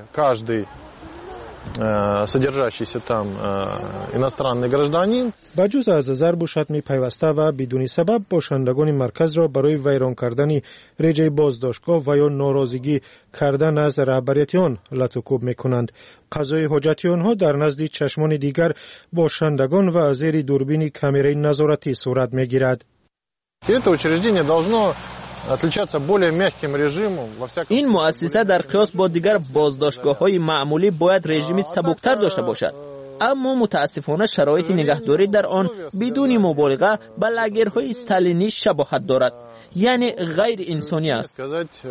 D: بجز از ضرب و شتم پیوسته و بدون سبب باشندگان مرکز را برای ویران کردن رجای بازداشتگاه و یا ناراضگی کردن از رهبریت آن لطوکوب میکنند. قضای حاجتی آنها در نزد چشمان دیگر باشندگان و از زیر دوربین کامرای نظارتی صورت میگیرد.
B: این مؤسسه در قیاس با دیگر بازداشتگاه‌های معمولی باید رژیمی سبکتر داشته باشد، اما متاسفانه شرایط نگهداری در آن بدون مبالغه به لاگرهای استالینی شباهت دارد، یعنی غیر انسانی است.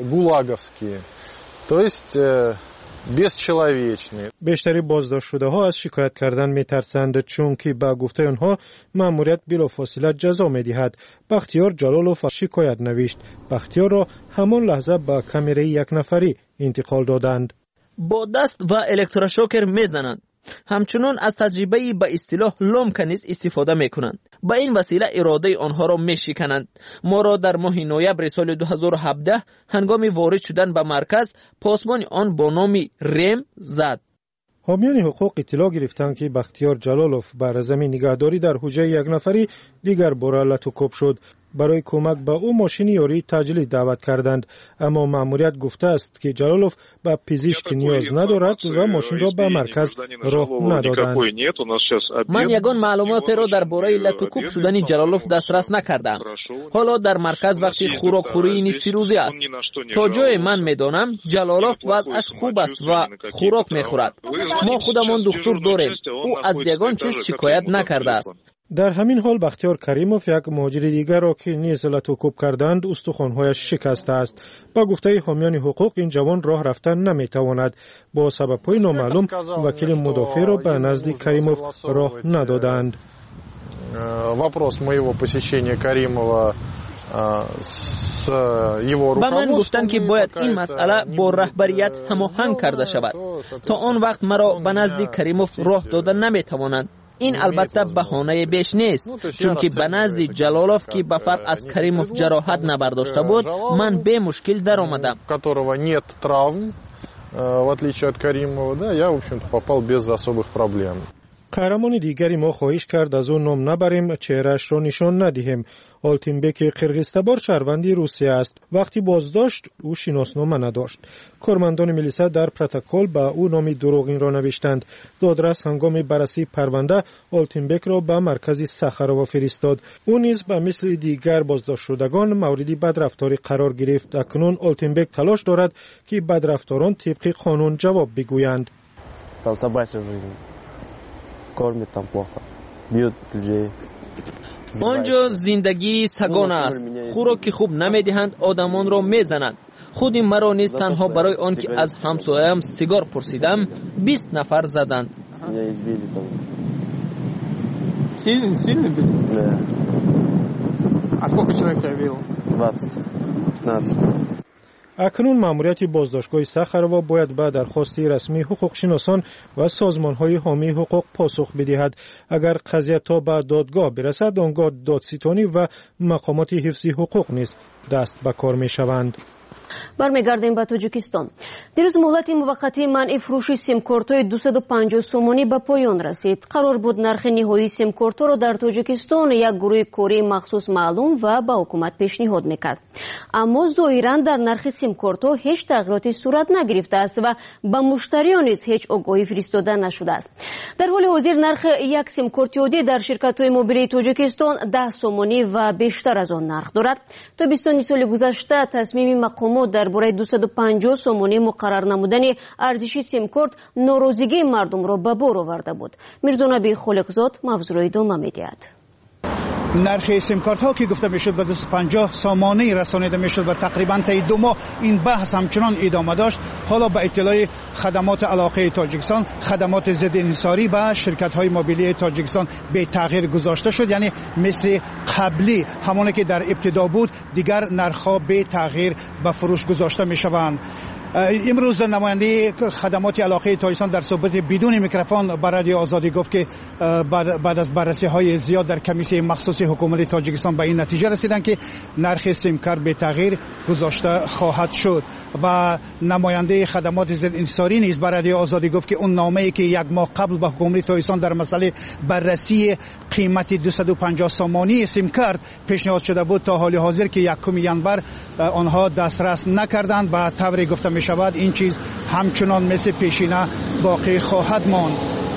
D: بیشتری بازداشت شده ها از شکایت کردن می ترسند، چون که با گفته آنها مأموریت بلافاصله جزا می دهد. بختیار جلالوف شکایت نوشت. بختیار را همان لحظه با کامرای یک نفری انتقال دادند.
B: با دست و الکتروشوکر می زنند. همچنان از تجربه به اصطلاح لومکنیز استفاده می کنند. با این وسیله اراده آنها را می شکنند. ما را در ماه نوامبر سال 2017 هنگام وارد شدن به مرکز پاسبان آن با نام ریم زد.
D: حامیان حقوق اطلاع گرفتند که بختیار جلالوف بر زمین نگهداری در حجره یک نفری دیگر بار لطوکوب شد. برای کمک به او ماشین یاری تجلی دعوت کردند، اما مأموریت گفته است که جلالوف به پزشک نیاز ندارد و ماشین را به مرکز راه ندادند.
B: من یگان معلومات را درباره لطوکوب شدن جلالوف دسترس نکردم. حالا در مرکز وقتی خوراکخوری نصف روزی است. تا جای من میدانم جلالوف وضعش خوب است و خوراک میخورد. ما خودمان دکتر داریم. او از یگان چیز شکایت نکرده است.
D: در همین حال بختیار کریموف، یک مهاجر دیگر را که نیز لطوکوب کردند، استخوان‌هایش شکسته است. با گفته حامیان حقوق این جوان راه رفتن نمیتواند. با سبب‌های نامعلوم وکیل مدافع را به نزد کریموف راه ندادند.
B: با من گفتند که باید این مسئله با رهبریت هماهنگ کرده شود. تا آن وقت مرا به نزد کریموف راه دادن نمیتوانند. این البته بهانه بیش نیست، چون که به نزد جلالوف که به فرق از کریموف جراحت نبرداشته بود، من به مشکل در آمدم.
D: قهرمان دیگری ما خواهش کرد از او نام نبریم، چهرهش را نشان ندهیم. آلتینبک قرقیزتبار شهروندی روسیه است. وقتی بازداشت او شناسنامه نداشت. کارمندان ملیسا در پروتکل با او نام دروغین را نوشتند. دادرس هنگام بررسی پرونده آلتینبک را به مرکز ساخاروو فرستاد. او نیز به مثل دیگر بازداشت شدگان مورد بدرفتاری قرار گرفت. اکنون آلتینبک تلاش دارد که بدرفتاران طبق قانون جواب بگویند.
B: آنجا زندگی سگان است. خوراک خوب نمیدهند، آدمان را میزنند. خود مرا نیز تنها برای آن که از همسایه‌ام سیگار پرسیدم 20 نفر زدند.
D: اکنون مأموریت بازداشتگاه ساخاروو باید به درخواست رسمی حقوق شناسان و سازمان‌های حامی حقوق پاسخ بدهد. اگر قضیه تا به دادگاه برسد، آنگاه دادستانی و مقامات حفظی حقوق نیز دست به کار می‌شوند.
A: برمیگردیم به تاجیکستان. دیروز مهلت موقتی منع فروش سیم کارت‌های 250 سومانی به پایان رسید. قرار بود نرخ نهایی سیم کارت‌ها را در تاجیکستان یک گروه کاری مخصوص معلوم و به حکومت پیشنهاد میکرد. اما ظاهراً در نرخ سیم کارت‌ها هیچ تغییراتی صورت نگرفته است و به مشتریان نیز هیچ آگاهی فرستاده نشده است. در حال حاضر نرخ یک سیم کارت عادی در شرکت‌های موبیلی تاجیکستان 10 سومانی و بیشتر از آن نرخ دارد. تا 22 سال گذشته تصمیم مقامات درباره 250 سومانی مقرر نمودن ارزش سیم کارت ناراضگی مردم را به بار آورده بود. میرزا نبی خالقزاد موضوع را ادامه می‌دهد.
E: نرخ سیم کارت ها که گفته میشد به 250 سامانه رسانیده میشد و تقریبا تا 2 ماه این بحث همچنان ادامه داشت. حالا به اطلاع خدمات علاقه تاجیکستان، خدمات ضد انحصاری به شرکت های موبیلی تاجیکستان به تغییر گذاشته شد، یعنی مثل قبلی همونی که در ابتدا بود دیگر نرخ ها به تغییر به فروش گذاشته میشوند. امروز نماینده خدمات علاقه تاجیکستان در صحبت بدون میکروفون با رادیو آزادی گفت که بعد از بررسی های زیاد در کمیسیون مخصوص حکومت تاجیکستان به این نتیجه رسیدند که نرخ سیم کارت به تغییر گذاشته خواهد شد. و نماینده خدمات ضد انحصاری نیز با رادیو آزادی گفت که اون نامه‌ای که یک ماه قبل به حکومت تاجیکستان در مسئله بررسی قیمت 250 سامانی سیم کارت پیشنهاد شده بود تا حال حاضر که 1 ینور آنها دسترس نکردند. با طوری گفته می شود این چیز همچنان مثل پیشینه باقی خواهد ماند.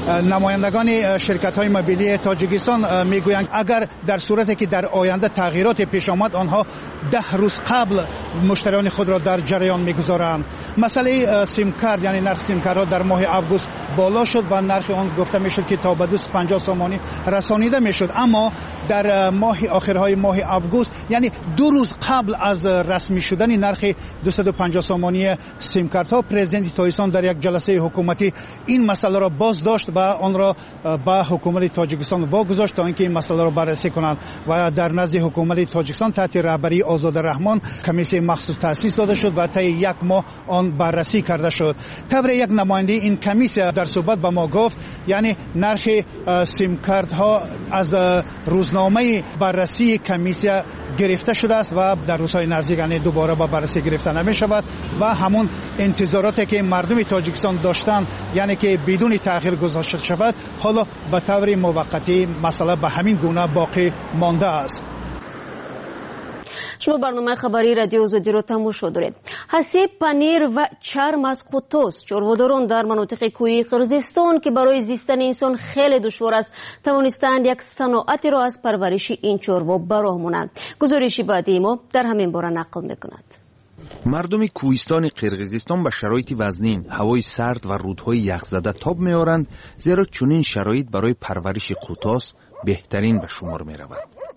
E: نمایندگان شرکت های موبیلی تاجیکستان میگویند اگر در صورتی که در آینده تغییرات پیش آمد آنها 10 روز قبل مشتریان خود را در جریان میگذارند. مسئله سیم کارت یعنی نرخ سیم کارت در ماه اوگوست بالا شد و نرخ آن گفته میشد که تا به 250 سامانی رسانیده میشد، اما در آخرهای ماه اوگوست یعنی 2 روز قبل از رسمی شدن نرخ 250 سامانی سیم کارت ها پرزیدنت تاجیکستان در یک جلسه حکومتی این مسئله را باز داشت و آن را به حکومت تاجیکستان واگذاشت تا اینکه این مسئله را بررسی کنند و در نزد حکومت تاجیکستان تحت رهبری آزاد رحمان کمیسیون مخصوص تأسیس داده شد و طی 1 ماه آن بررسی کرده شد. طبعا یک نماینده این کمیسیون در صحبت به ما گفت یعنی نرخ سیم کارت ها از روزنامه بررسی کمیسیون گرفته شده است و در روزهای نزدیک یعنی دوباره با بررسی گرفته نمی شود و همون انتظاراتی که مردم تاجیکستان داشتند یعنی که بدون تأخیر گذاشته شود حالا به طور موقتی مسئله به همین گونه باقی مانده است.
A: شما برنامه خبری رادیو آزادی را تماشا دارید. حسیب پنیر و چرم از قطاس چاره‌داران در مناطق کوهی قرقیزستان که برای زیستن انسان خیلی دشوار است توانستند یک صنعتی را از پرورش این چاروا به راه مانند. گزارش بعدی ما در همین باره نقل می‌کند.
K: مردم کوهستان قرقیزستان با شرایط وزنین، هوای سرد و رودهای یخزده تاب می‌آورند، زیرا چنین شرایط برای پرورش قطاس بهترین به شمار می‌رود.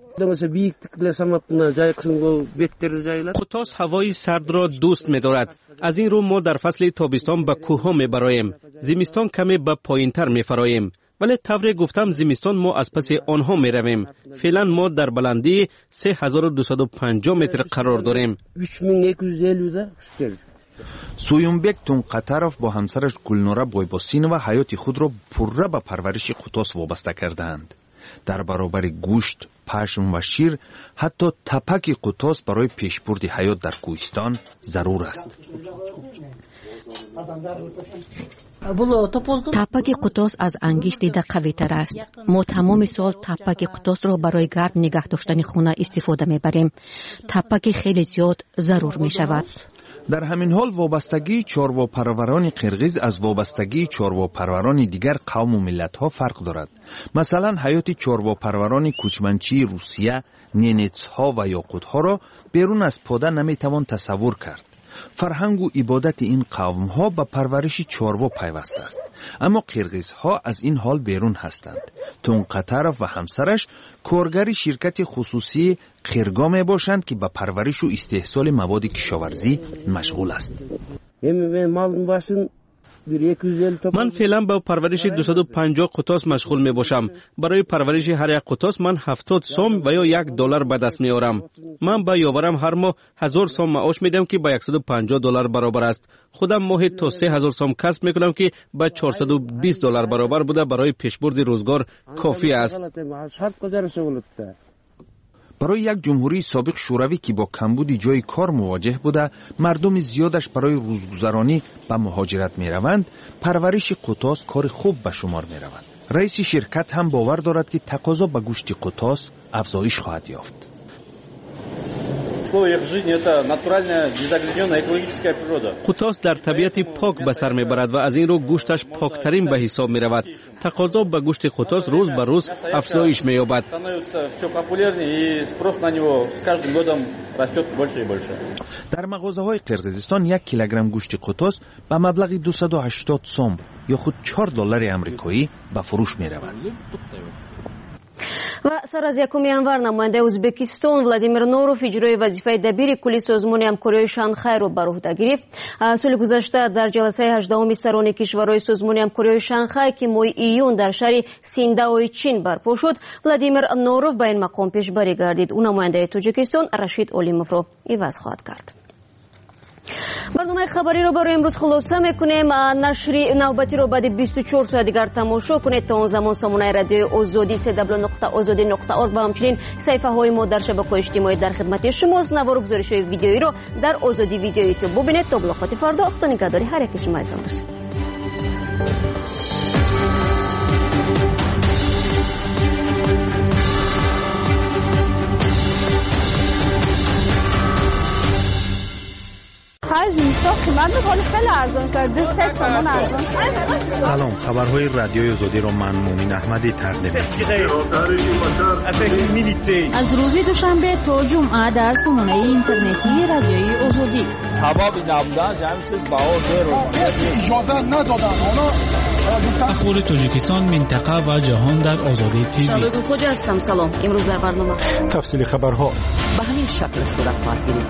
R: قطاس هوای سرد را دوست می‌دارد. از این رو ما در فصل تابستان به کوه‌ها می‌براییم، زمستان کمی به پایین‌تر می‌فراییم. ولی طوری گفتم زمستان ما از پس آنها می‌رویم. فعلا ما در بلندی 3250 متر قرار داریم.
K: سویونبک تونقطرف با همسرش گلنوره بایباسینова حیات خود را پرره به پرورش قطاس وابسته کردند. در برابر گوشت، پشم و شیر حتی تپک قطاس برای پیشبرد حیات در کوهستان ضرور است.
L: تپک قطاس از انگشت دیده قوی تر است. ما تمام سال تپک قطاس را برای گرم نگه داشتن خانه استفاده میبریم. تپک خیلی زیاد ضرور می شود.
K: در همین حال وابستگی چارواپروران قرقیز از وابستگی چارواپروران دیگر قوم و ملت ها فرق دارد. مثلا حیات چارواپروران کوچمنچی روسیه، نینتس ها و یاقوت ها را بیرون از پاده نمیتوان تصور کرد. فرهنگ و عبادت این قوم ها به پرورش چاروا پیوسته است، اما قرقیز ها از این حال بیرون هستند. تونقطرف و همسرش کارگر شرکت خصوصی قرگا می باشند که به پرورش و استحصال مواد کشاورزی مشغول است.
R: من فعلا با پرورش 250 قطاس مشغول می باشم. برای پرورش هر یک قطاس من 70 سوم و یا $1 به دست می آورم. من با یاورم هر ماه 1000 سوم معاش میدم که با $150 برابر است. خودم ماه تا 3000 سوم کسب می کنم که با $420 برابر بوده برای پیشبرد روزگار کافی است.
K: برای یک جمهوری سابق شوروی که با کمبود جای کار مواجه بوده، مردم زیادش برای روزگذرانی به مهاجرت می روند، پرورش قطاس کار خوب به شمار می روند. رئیس شرکت هم باور دارد که تقاضا به گوشت قطاس افزایش خواهد یافت.
R: قطاس در طبیعت پاک به سر میبرد و از این رو گوشتش پاکترین به حساب می رود. تقاضا به گوشت قطاس روز به روز افزایش می یابد.
K: در مغازه های قرقیزستان 1 کیلوگرم گوشت قطاس به مبلغ 280 سوم یا خود $4 امریکایی به فروش می رود.
A: و سر از 1 январ намояндаи Ӯзбекистон Владимир Нуров иҷрои вазифаи дабири кулли созмони ҳамкориҳои Шанхайро бар уҳда гирифт. соли гузашта дар ҷаласаи 18-уми сарони кишварҳои созмони ҳамкориҳои Шанхай ки моҳи июн дар шаҳри Синдаои Чин барпо шуд, Владимир Нуров ба ин мақом пешбарӣ гардид. ӯ намояндаи Тоҷикистон Рашид Олимовро иваз хоҳад кард. برنامه خبری رو برای امروز خلاصه میکنیم. نشری نوبتی رو بعد 24 ساعت دیگر تماشا کنید. تا اون زمان سامانه رادیو آزادی www.azadi.org و همچنین صفحه های ما در شبکه‌های اجتماعی در خدمت شماست. نوار و گزارش های ویدیویی رو در آزادی ویدیو یوتیوب ببینید. تا ملاقات فردا. خدا نگهداری هر یک شما باشه.
M: سلام، خبرهای رادیوی آزادی رو من مومین احمدی تقدیم
H: از روز دوشنبه تا جمعه در سامانه اینترنتی رادیوی آزادی.
O: اخبار تاجیکستان، منطقه و جهان در آزادی تیوی.
A: شادو خوجا هستم. سلام. امروز در برنامه
D: تفصیل خبرها
W: به همین شکل صورت خواهد گرفت.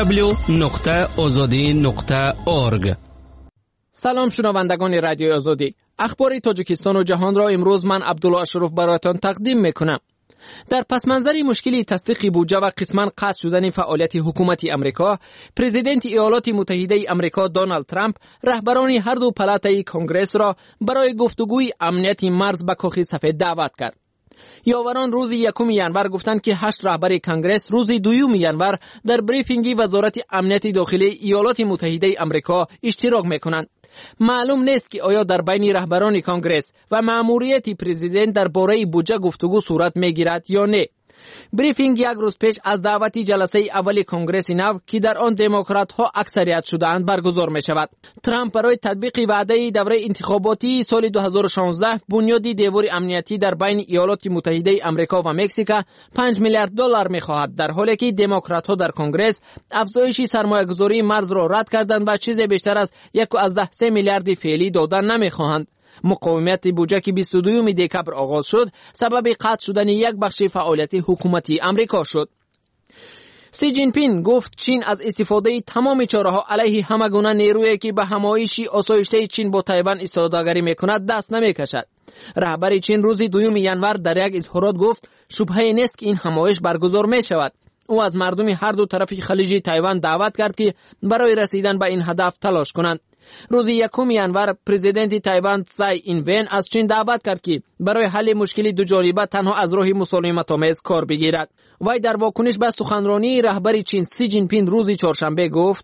B: www.azadi.org. سلام شنوندگان رادیو آزادی. اخبار تاجیکستان و جهان را امروز من عبدالله اشرف برایتان تقدیم میکنم. در پس منظر مشکلی تصدیق بودجه و قسماً قطع شدن فعالیت حکومت امریکا، پرزیدنت ایالات متحده امریکا دونالد ترامپ رهبران هر دو پلاتای کنگرس را برای گفتگوی امنیت مرز به کاخ سفید دعوت کرد. یاوران روز 1 январ گفتند که 8 رهبر کنگرس روز 2 январ در بریفینگی وزارت امنیت داخلی ایالات متحده امریکا اشتراک میکنند. معلوم نیست که آیا در بین رهبران کنگرس و مأموریت پرزیدنت درباره بودجه گفتگو صورت میگیرد یا نه. بریفینگ 1 روز پیش از دعوتی جلسه اول کنگرس نو که در آن دموکرات ها اکثریت شده‌اند برگزار می شود. ترامپ برای تطبیق وعده دوره انتخاباتی سال 2016 بنیاد دیوار امنیتی در بین ایالات متحده امریکا و مکزیک $5 میلیارد می خواهد، در حالی که دموکرات ها در کنگرس افزایش سرمایه‌گذاری مرز را رد کردند و چیزی بیشتر از 1.3 میلیارد فعلی دادن نمی خواهند. مقاومت بودجه که 22 دکبر آغاز شد سبب قطع شدن یک بخش فعالیت حکومتی امریکا شد. سی جین پین گفت چین از استفاده تمام چاره‌ها علیه همگونه نیرویی که به همایشی آسایشته چین با تایوان استفاده می‌کند دست نمی‌کشد. رهبر چین روز 2 январ در یک اظهارات گفت شبهه‌ای نیست که این همایش برگزار می‌شود. او از مردم هر دو طرف خلیج تایوان دعوت کرد که برای رسیدن به این هدف تلاش کنند. روز 1 январ پرزیدنت تایوان تسای اینوین از چین دعوت کرد که برای حل مشکل دو جانبه تنها از راه مسالمت‌آمیز کار بگیرد. وی در واکنش به سخنرانی رهبر چین سی جین پین روز چهارشنبه گفت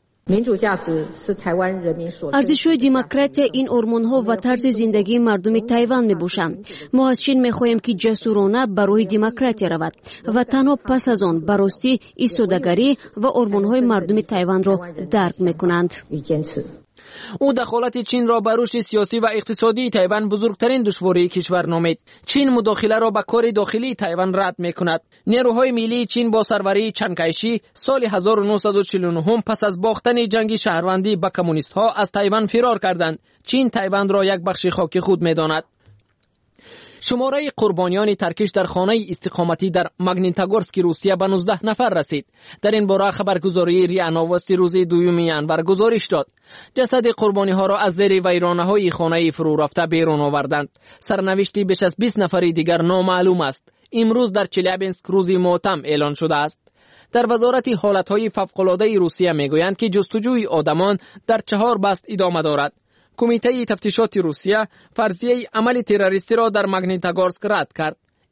A: ارزش‌های دموکراتیا این آرمان‌ها و طرز زندگی مردم تایوان می‌باشند. ما از چین می‌خواهیم که جسورانه برای دموکراتیا رود و تنها پس از آن براستی ایستادگی و آرمان‌های مردم تایوان را درک می‌کنند.
B: او دخالت چین را بر رشد سیاسی و اقتصادی تایوان بزرگترین دشواری کشور نامید. چین مداخله را به کار داخلی تایوان رد می‌کند. نیروهای ملی چین با سروری چنگایشی سال 1949 پس از باختن جنگ شهروندی به کمونیست‌ها از تایوان فرار کردند. چین تایوان را یک بخش خاک خود می‌داند. شماره قربانیان ترکش در خانه استقامتی در ماگنیتگورسک روسیه به 19 نفر رسید. در این باره خبرگزاری ریا نوستی روز 2 январ گزارش داد. جسد قربانی ها را از زیر ویرانه های خانه فرو رفته بیرون آوردند. سرنوشتی بیش از 20 نفر دیگر نامعلوم است. امروز در چلیابینسک روزی ماتم اعلان شده است. در وزارت حالتهای فوق‌العاده روسیه میگویند که جستجوی آدمان در 4 بست ادامه دارد. کمیته تفتیشات روسیه فرضیه عمل تروریستی را در ماگنیتگورسک رد کرد.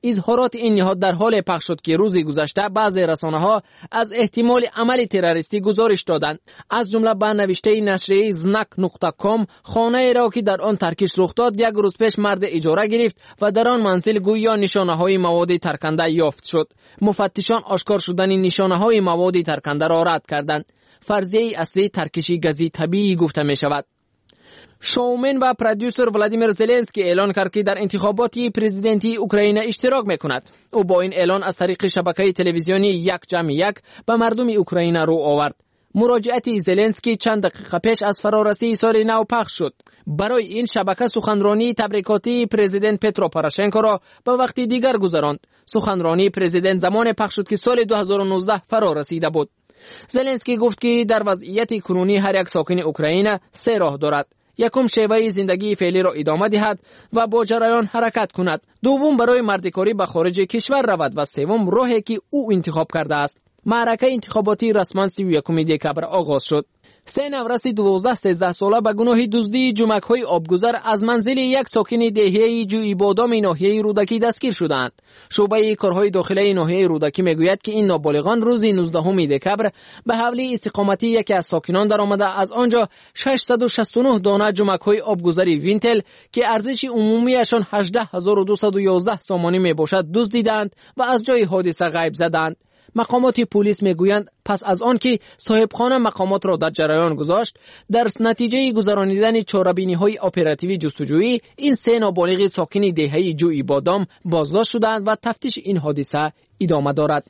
B: اظهارات این نهاد در حال پخش شد که روز گذشته بعضی رسانه‌ها از احتمال عمل تروریستی گزارش دادند. از جمله به نوشته نشریه znak.com خانه را که در آن ترکش رخ داد یک روز پیش مرد اجاره گرفت و در آن منزل گویا نشانه‌های مواد ترکنده یافت شد. مفتشان آشکار شدن نشانه‌های مواد ترکنده را رد کردند. فرضیه اصلی ترکش گازی طبیعی گفته می شود. شومن و پرودیوسر ولادیمیر زلنسکی اعلان کرد که در انتخاباتی پرزیدنتی اوکراین اشتراک میکند. او با این اعلان از طریق شبکه تلویزیونی 1+1 به مردم اوکراین رو آورد. مراجعت زلنسکی چند دقیقه پیش از فرارسی سال نو پخش شد. برای این شبکه سخنرانی تبریکاتی پرزیدنت پترو پوروشنکو را به وقت دیگر گذراند. سخنرانی پرزیدنت زمان پخش شد که سال 2019 فرا رسیده بود. زلنسکی گفت که در وضعیت کنونی هر یک ساکن اوکراین سه راه دارد. یکم شیوه زندگی فعلی را ادامه دهد و با جریان حرکت کند. دوم برای مردکاری به خارج کشور رود و سوم راهی که او انتخاب کرده است. معرکه انتخاباتی رسما 31 دکبر آغاز شد. 3 نفر 12-13 ساله به گناه دزدی جمعک‌های آبگذر از منزل یک ساکن دهه جوی بادام ناحیه رودکی دستگیر شدند. شعبه کارهای داخلی ناحیه رودکی میگوید که این نابالغان روز 19 دکبر به حواله استقامتی یکی از ساکنان درآمده از آنجا 669 دانه جمعک‌های آبگذر وینتل که ارزش عمومیشان 18211 سامانی میباشد دزدیدند و از جای حادثه غیب زدند. مقامات پلیس میگویند پس از آن که صاحبخانه مقامات را در جریان گذاشت، در نتیجه گذرانیدن چاره‌بینی‌های اپراتیوی جستجویی این 3 نابالغ ساکن دهه جوی بادام بازداشت شدند و تفتیش این حادثه ادامه دارد.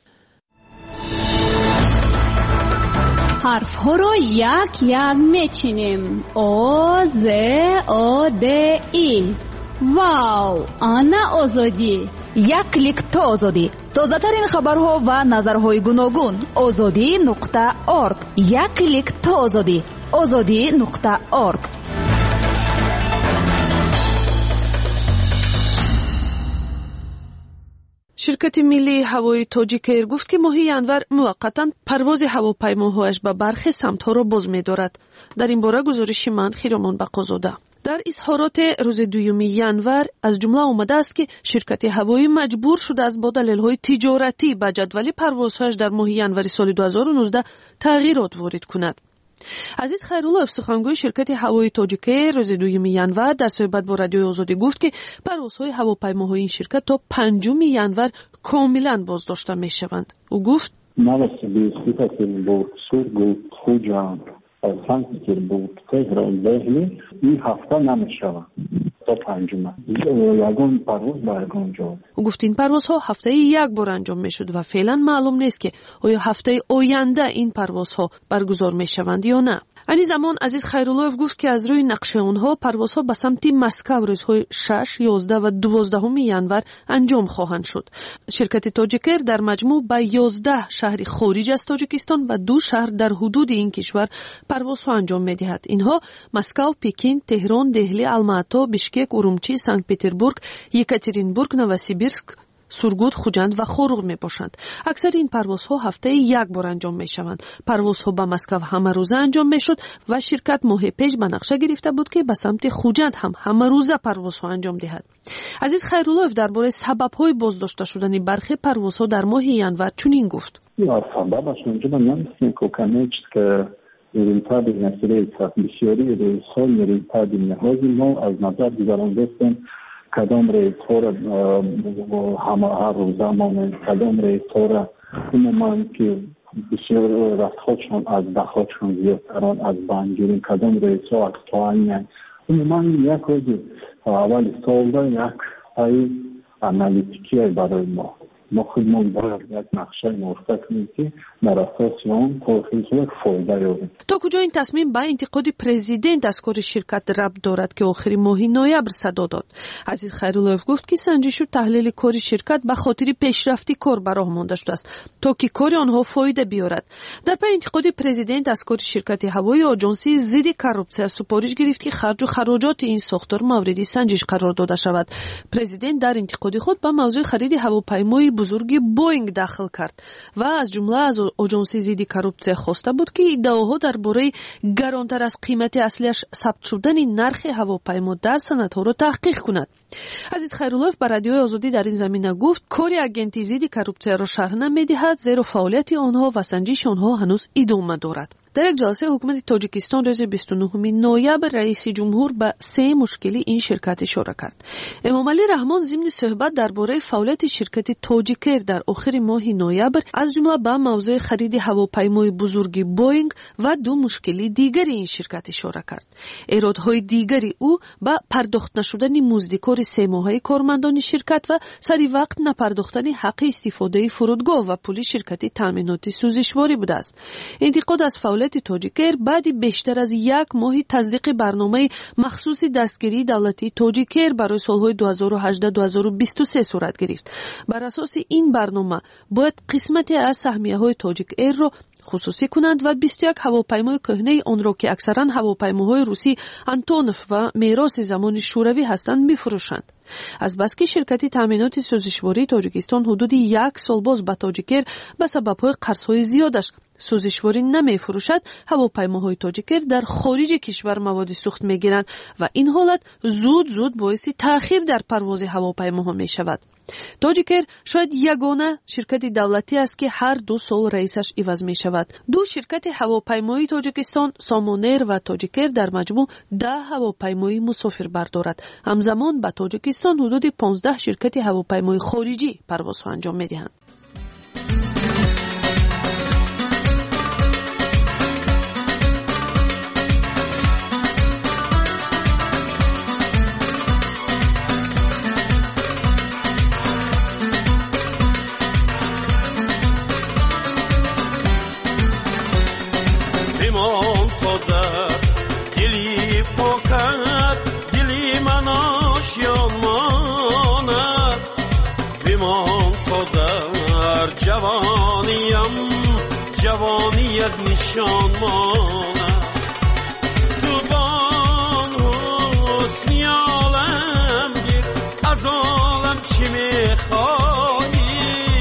J: حرف ها را یک یک میچینیم. آ ز آ د ای. واو، آنا آزادی.
P: یک کلیک تا آزادی. تازه ترین خبرها و نظرهای گوناگون. azadi.org. یک کلیک تا آزادی. azadi.org.
U: شرکت ملی هوایی تاجیک ایر گفت که ماه ینور موقتا پرواز هواپیماهایش به برخی سمت‌ها را باز می‌دارد. در این باره گزارش من خیرامان بقازاده. در اظهارات روز 2 ینور از جمله آمده است که شرکت هوایی مجبور شده است با دلایل تجارتی به جدول پروازهایش در ماه ینور سال 2019 تغییرات وارد کند. عزیز خیرالله سخنگوی شرکت هوایی تاجیک ایر روز 2 ینور در صحبت با رادیوی آزادی گفت که پروازهای هواپیماهای این شرکت تا 5 ینور کاملا بازداشته میشوند. او گفت
C: سنت پترزبورگ تهران دهلی این هفته نمیشود تا 5 یگان پرواز به یگان جا.
U: او گفت این پروازها هفته یک بار انجام میشد و فعلا معلوم نیست که آیا هفته آینده این پروازها برگزار میشوند یا نه. این زمان عزیز خیرالله گفت که از روی نقشه آنها پروازها به سمت مسکو روزهای 6, 11 و 12 ینور انجام خواهند شد. شرکت تاجیک ایر در مجموع به 11 شهر خارج از تاجیکستان و 2 شهر در حدود این کشور پروازها انجام می‌دهد. اینها مسکو، پکین، تهران، دهلی، الماتا، بیشکک، ارومچی، سنت پترزبورگ، یکاترینبورگ، نووسیبیرسک، سورگوت، خوجند و خوروغ می باشند. اکثر این پروازها هفته یک بار انجام می شوند. پروازها به مسکو همه روزه انجام می شد و شرکت ماه پیش به نقشه گرفته بود که به سمت خوجند هم همه روزه پروازها انجام دهد. عزیز خیرالله درباره سبب‌های بازداشته شدن برخی پروازها در ماه ینور چنین گفت:
C: سببش اونجا نمی‌دونم که این تابع مسئله بسیاری روزها میریم تابع نهازی ما از نظر گذراندستن کدام ریت‌ها همه هر روز زمان کدام ریت‌ها عموما که بسیار رفتخوشان از دخوشان زیادتران از بانگیرین کدام ریت‌ها اکتوانی عموما یک روز اول سال یک های انالیتیکی برای ما خودمون باید یک نقشه موفق کنیم که در اساس اون خیلی فایده یابیم.
U: تا کجا این تصمیم به انتقاد پرزیدنت از کار شرکت ربط دارد که آخر ماه نوامبر صدا داد؟ عزیز خیرالله گفت که سنجش و تحلیل کار شرکت به خاطر پیشرفتی کار به راه مانده شده است تا که کار آنها فایده بیارد. در پی انتقاد پرزیدنت از کار شرکت هوایی آژانسی ضد کروپسیا سفارش گرفت که خرج و خراجات این ساختار مورد سنجش قرار داده شود. پرزیدنت در انتقاد خود به موضوع خرید هواپیمای бузурги Боинг дахл кард ва аз ҷумла аз оҷонси зидди коррупсия хоста буд ки иддаоҳо дар бораи гаронтар аз қимати аслиаш сабт шудани нархи ҳавопаймо дар санадҳоро таҳқиқ кунад. Азиз Хайруллоев ба радиои Озодӣ дар ин замина гуфт кори агенти зидди коррупсияро шарҳ намедиҳад, зеро фаъолияти онҳо ва санҷиши онҳо ҳанӯз идома дорад. дар як ҷалсаи ҳукумати Тоҷикистон рӯзи 29 ноябр раиси ҷумҳур ба 3 мушкили ин ширкат ишора кард. Эмомалӣ Раҳмон зимни суҳбат дар бораи фаъолияти ширкати Тоҷикер дар охири моҳи ноябр аз ҷумла ба мавзӯи хариди ҳавопаймои бузурги Боинг ва 2 мушкили дигари ин ширкат ишора кард. Эродҳои дигари ӯ ба пардохт нашудани муздикори 3 моҳаи кормандони ширкат ва сари вақт напардохтани ҳаққи истифодаи фурудгоҳ ва пули ширкати таъминоти сӯзишворӣ будааст. Интиқод аз фаъолияти Тоҷикер баъди бештар аз 1 моҳи таздиқи барномаи махсуси дастгирии давлатии Тоҷикер барои солҳои 2018-2023 сурат гирифт. Бар асоси ин барнома бояд қисмате аз саҳмияҳои Тоҷикерро хусусӣ кунанд ва 21 ҳавопаймои кӯҳнаи онро ки аксаран ҳавопаймоҳои русӣ Антонов ва мероси замони шӯравӣ ҳастанд мефурӯшанд. Азбаски ширкати таъминоти сӯзишвории Тоҷикистон ҳудуди 1 сол боз ба Тоҷикер ба сабабҳои қарзҳои зиёдаш сӯзишворӣ намефурӯшад, ҳавопаймоҳои Тоҷикер дар хориҷи кишвар маводи сӯхт мегиранд ва ин ҳолат зуд боиси таъхир дар парвози ҳавопаймоҳо мешавад. Тоҷикер шояд ягона ширкати давлатӣ аст ки ҳар 2 сол раисаш иваз мешавад. 2 ширкати ҳавопаймоии Тоҷикистон, Сомонер ва Тоҷикер дар маҷмӯъ 10 ҳавопаймои мусофирбар дорад. ҳамзамон ба Тоҷикистон ҳудуди 15 ширкати ҳавопаймои хориҷӣ парвозҳо анҷом медиҳанд.
N: جوانیت نشان ماند تو بان حسنی عالم گیر از عالم چی میخوایی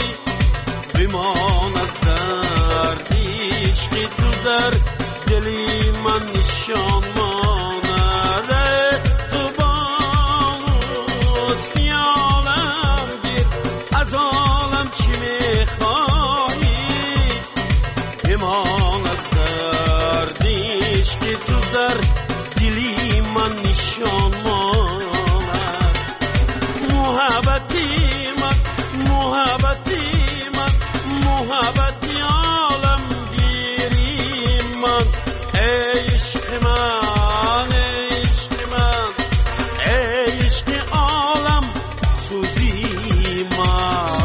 N: بمان از دردی عشقی تو در دلی من نشان ماند تو بان حسنی عالم گیر از عالم چی میخوایی بمان از دردی عشقی تو در دلی من نشان ماند محبتی من محبتی عالم گیری من عشق من عشق عالم سوزی من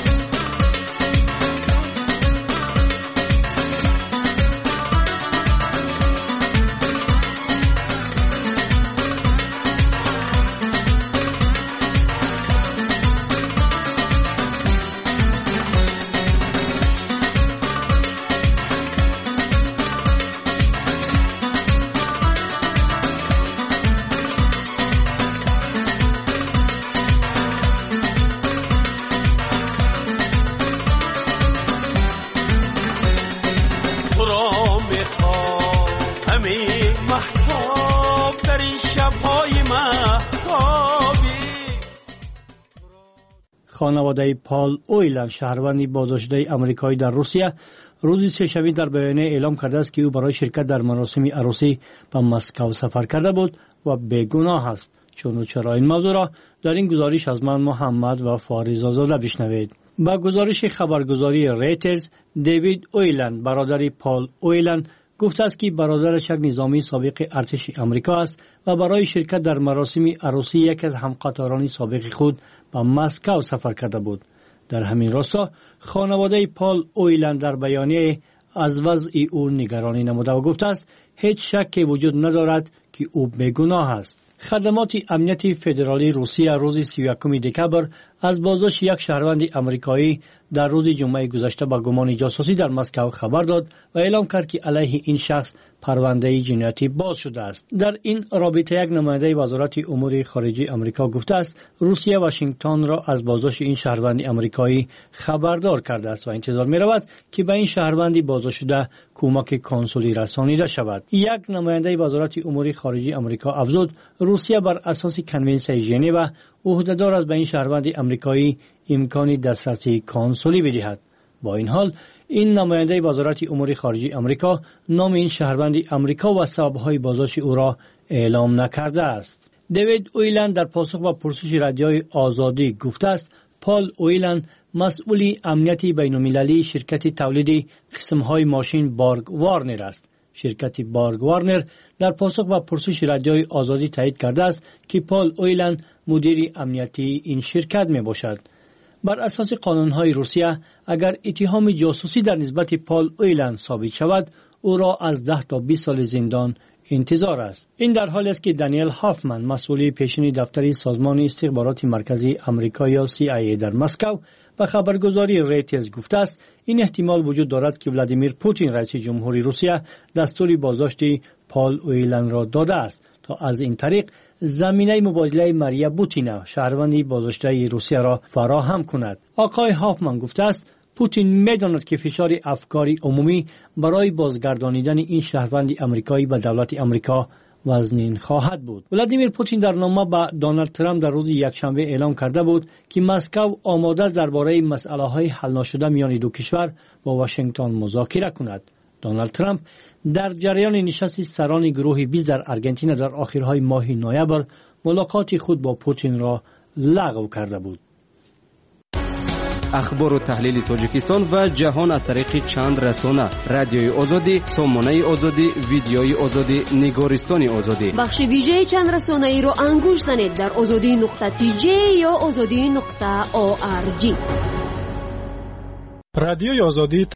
S: خانواده پال اویلند شهروند بازداشته آمریکایی در روسیه روز سه‌شنبه در بیانیه اعلام کرده است که او برای شرکت در مراسم عروسی به مسکو سفر کرده بود و بیگناه است. چرا این موضوع را در این گزارش از من محمد و فارز آزاده بشنوید. با گزارش خبرگزاری ریترز، دیوید اویلند برادر پال اویلند گفته است که برادرش یک نظامی سابق ارتش آمریکا است و برای شرکت در مراسم عروسی یکی از همقطاران سابق خود به مسکو سفر کرده بود. در همین راستا خانواده پال اویلند در بیانیه از وضع او نگرانی نموده و گفته است هیچ شکی وجود ندارد که او بیگناه است. خدمات امنیتی فدرالی روسیه روز 31 دکمبر از بازداشت یک شهروند آمریکایی در روز جمعه گذشته با گمان جاسوسی در مسکو خبر داد و اعلام کرد که علیه این شخص پرونده جنایتی باز شده است. در این رابطه یک نماینده وزارت امور خارجه آمریکا گفته است روسیه واشنگتن را از بازداشت این شهروند آمریکایی خبردار کرده است و انتظار می رود که به این شهروند بازداشت شده کمک کنسولی رسانیده شود. یک نماینده وزارت امور خارجه آمریکا افزود روسیه بر اساس کنونسیون ژنو عهدهدار است به این شهروند آمریکایی امکان دسترسی کنسولی بدهد. با این حال این نماینده وزارت امور خارجه آمریکا نام این شهروند آمریکا و سبب‌های بازداشت او را اعلام نکرده است. دیوید اویلند در پاسخ به پرسش رادیوی آزادی گفته است پال اویلند مسئول امنیتی بین‌المللی شرکت تولید قسم‌های ماشین بارگ وارنر است. شرکت بارگ وارنر در پاسخ به پرسش رادیوی آزادی تایید کرده است که پال اویلند مدیر امنیتی این شرکت می باشد. بر اساس قانون‌های روسیه اگر اتهام جاسوسی در نسبت پال اویلند ثابت شود او را از 10 تا 20 سال زندان انتظار است. این در حالی است که دانیل هافمن مسئول پیشین دفتر سازمان استخبارات مرکزی آمریکا یا CIA در مسکو به خبرگزاری ریترز گفته است این احتمال وجود دارد که ولادیمیر پوتین رئیس جمهوری روسیه دستور بازداشت پال اویلند را داده است تا از این طریق زمینه مبادله ماریا بوتینا شهروند بازداشته روسیه را فراهم کند. آقای هافمن گفته است پوتین می‌داند که فشار افکاری عمومی برای بازگردانیدن این شهروند آمریکایی به دولت آمریکا وزنین خواهد بود. ولادیمیر پوتین در نامه به دونالد ترامپ در روز یکشنبه اعلام کرده بود که مسکو آماده است درباره مسئله‌های حل نشده میان دو کشور با واشنگتن مذاکره کند. دونالد ترامپ در جریان نشست سران گروه 20 در آرژانتین در آخرهای ماه نوامبر ملاقات خود با پوتین را لغو کرده بود.
R: اخبار و تحلیل تاجیکستان و جهان از طریق چند رسانه: رادیوی آزادی، سامانه آزادی، ویدیوی آزادی، نگارستان آزادی.
A: بخش ویژه چند رسانه‌ای رو انگوش زنید در azadi.tj یا azadi.org.
D: رادیوی آزادی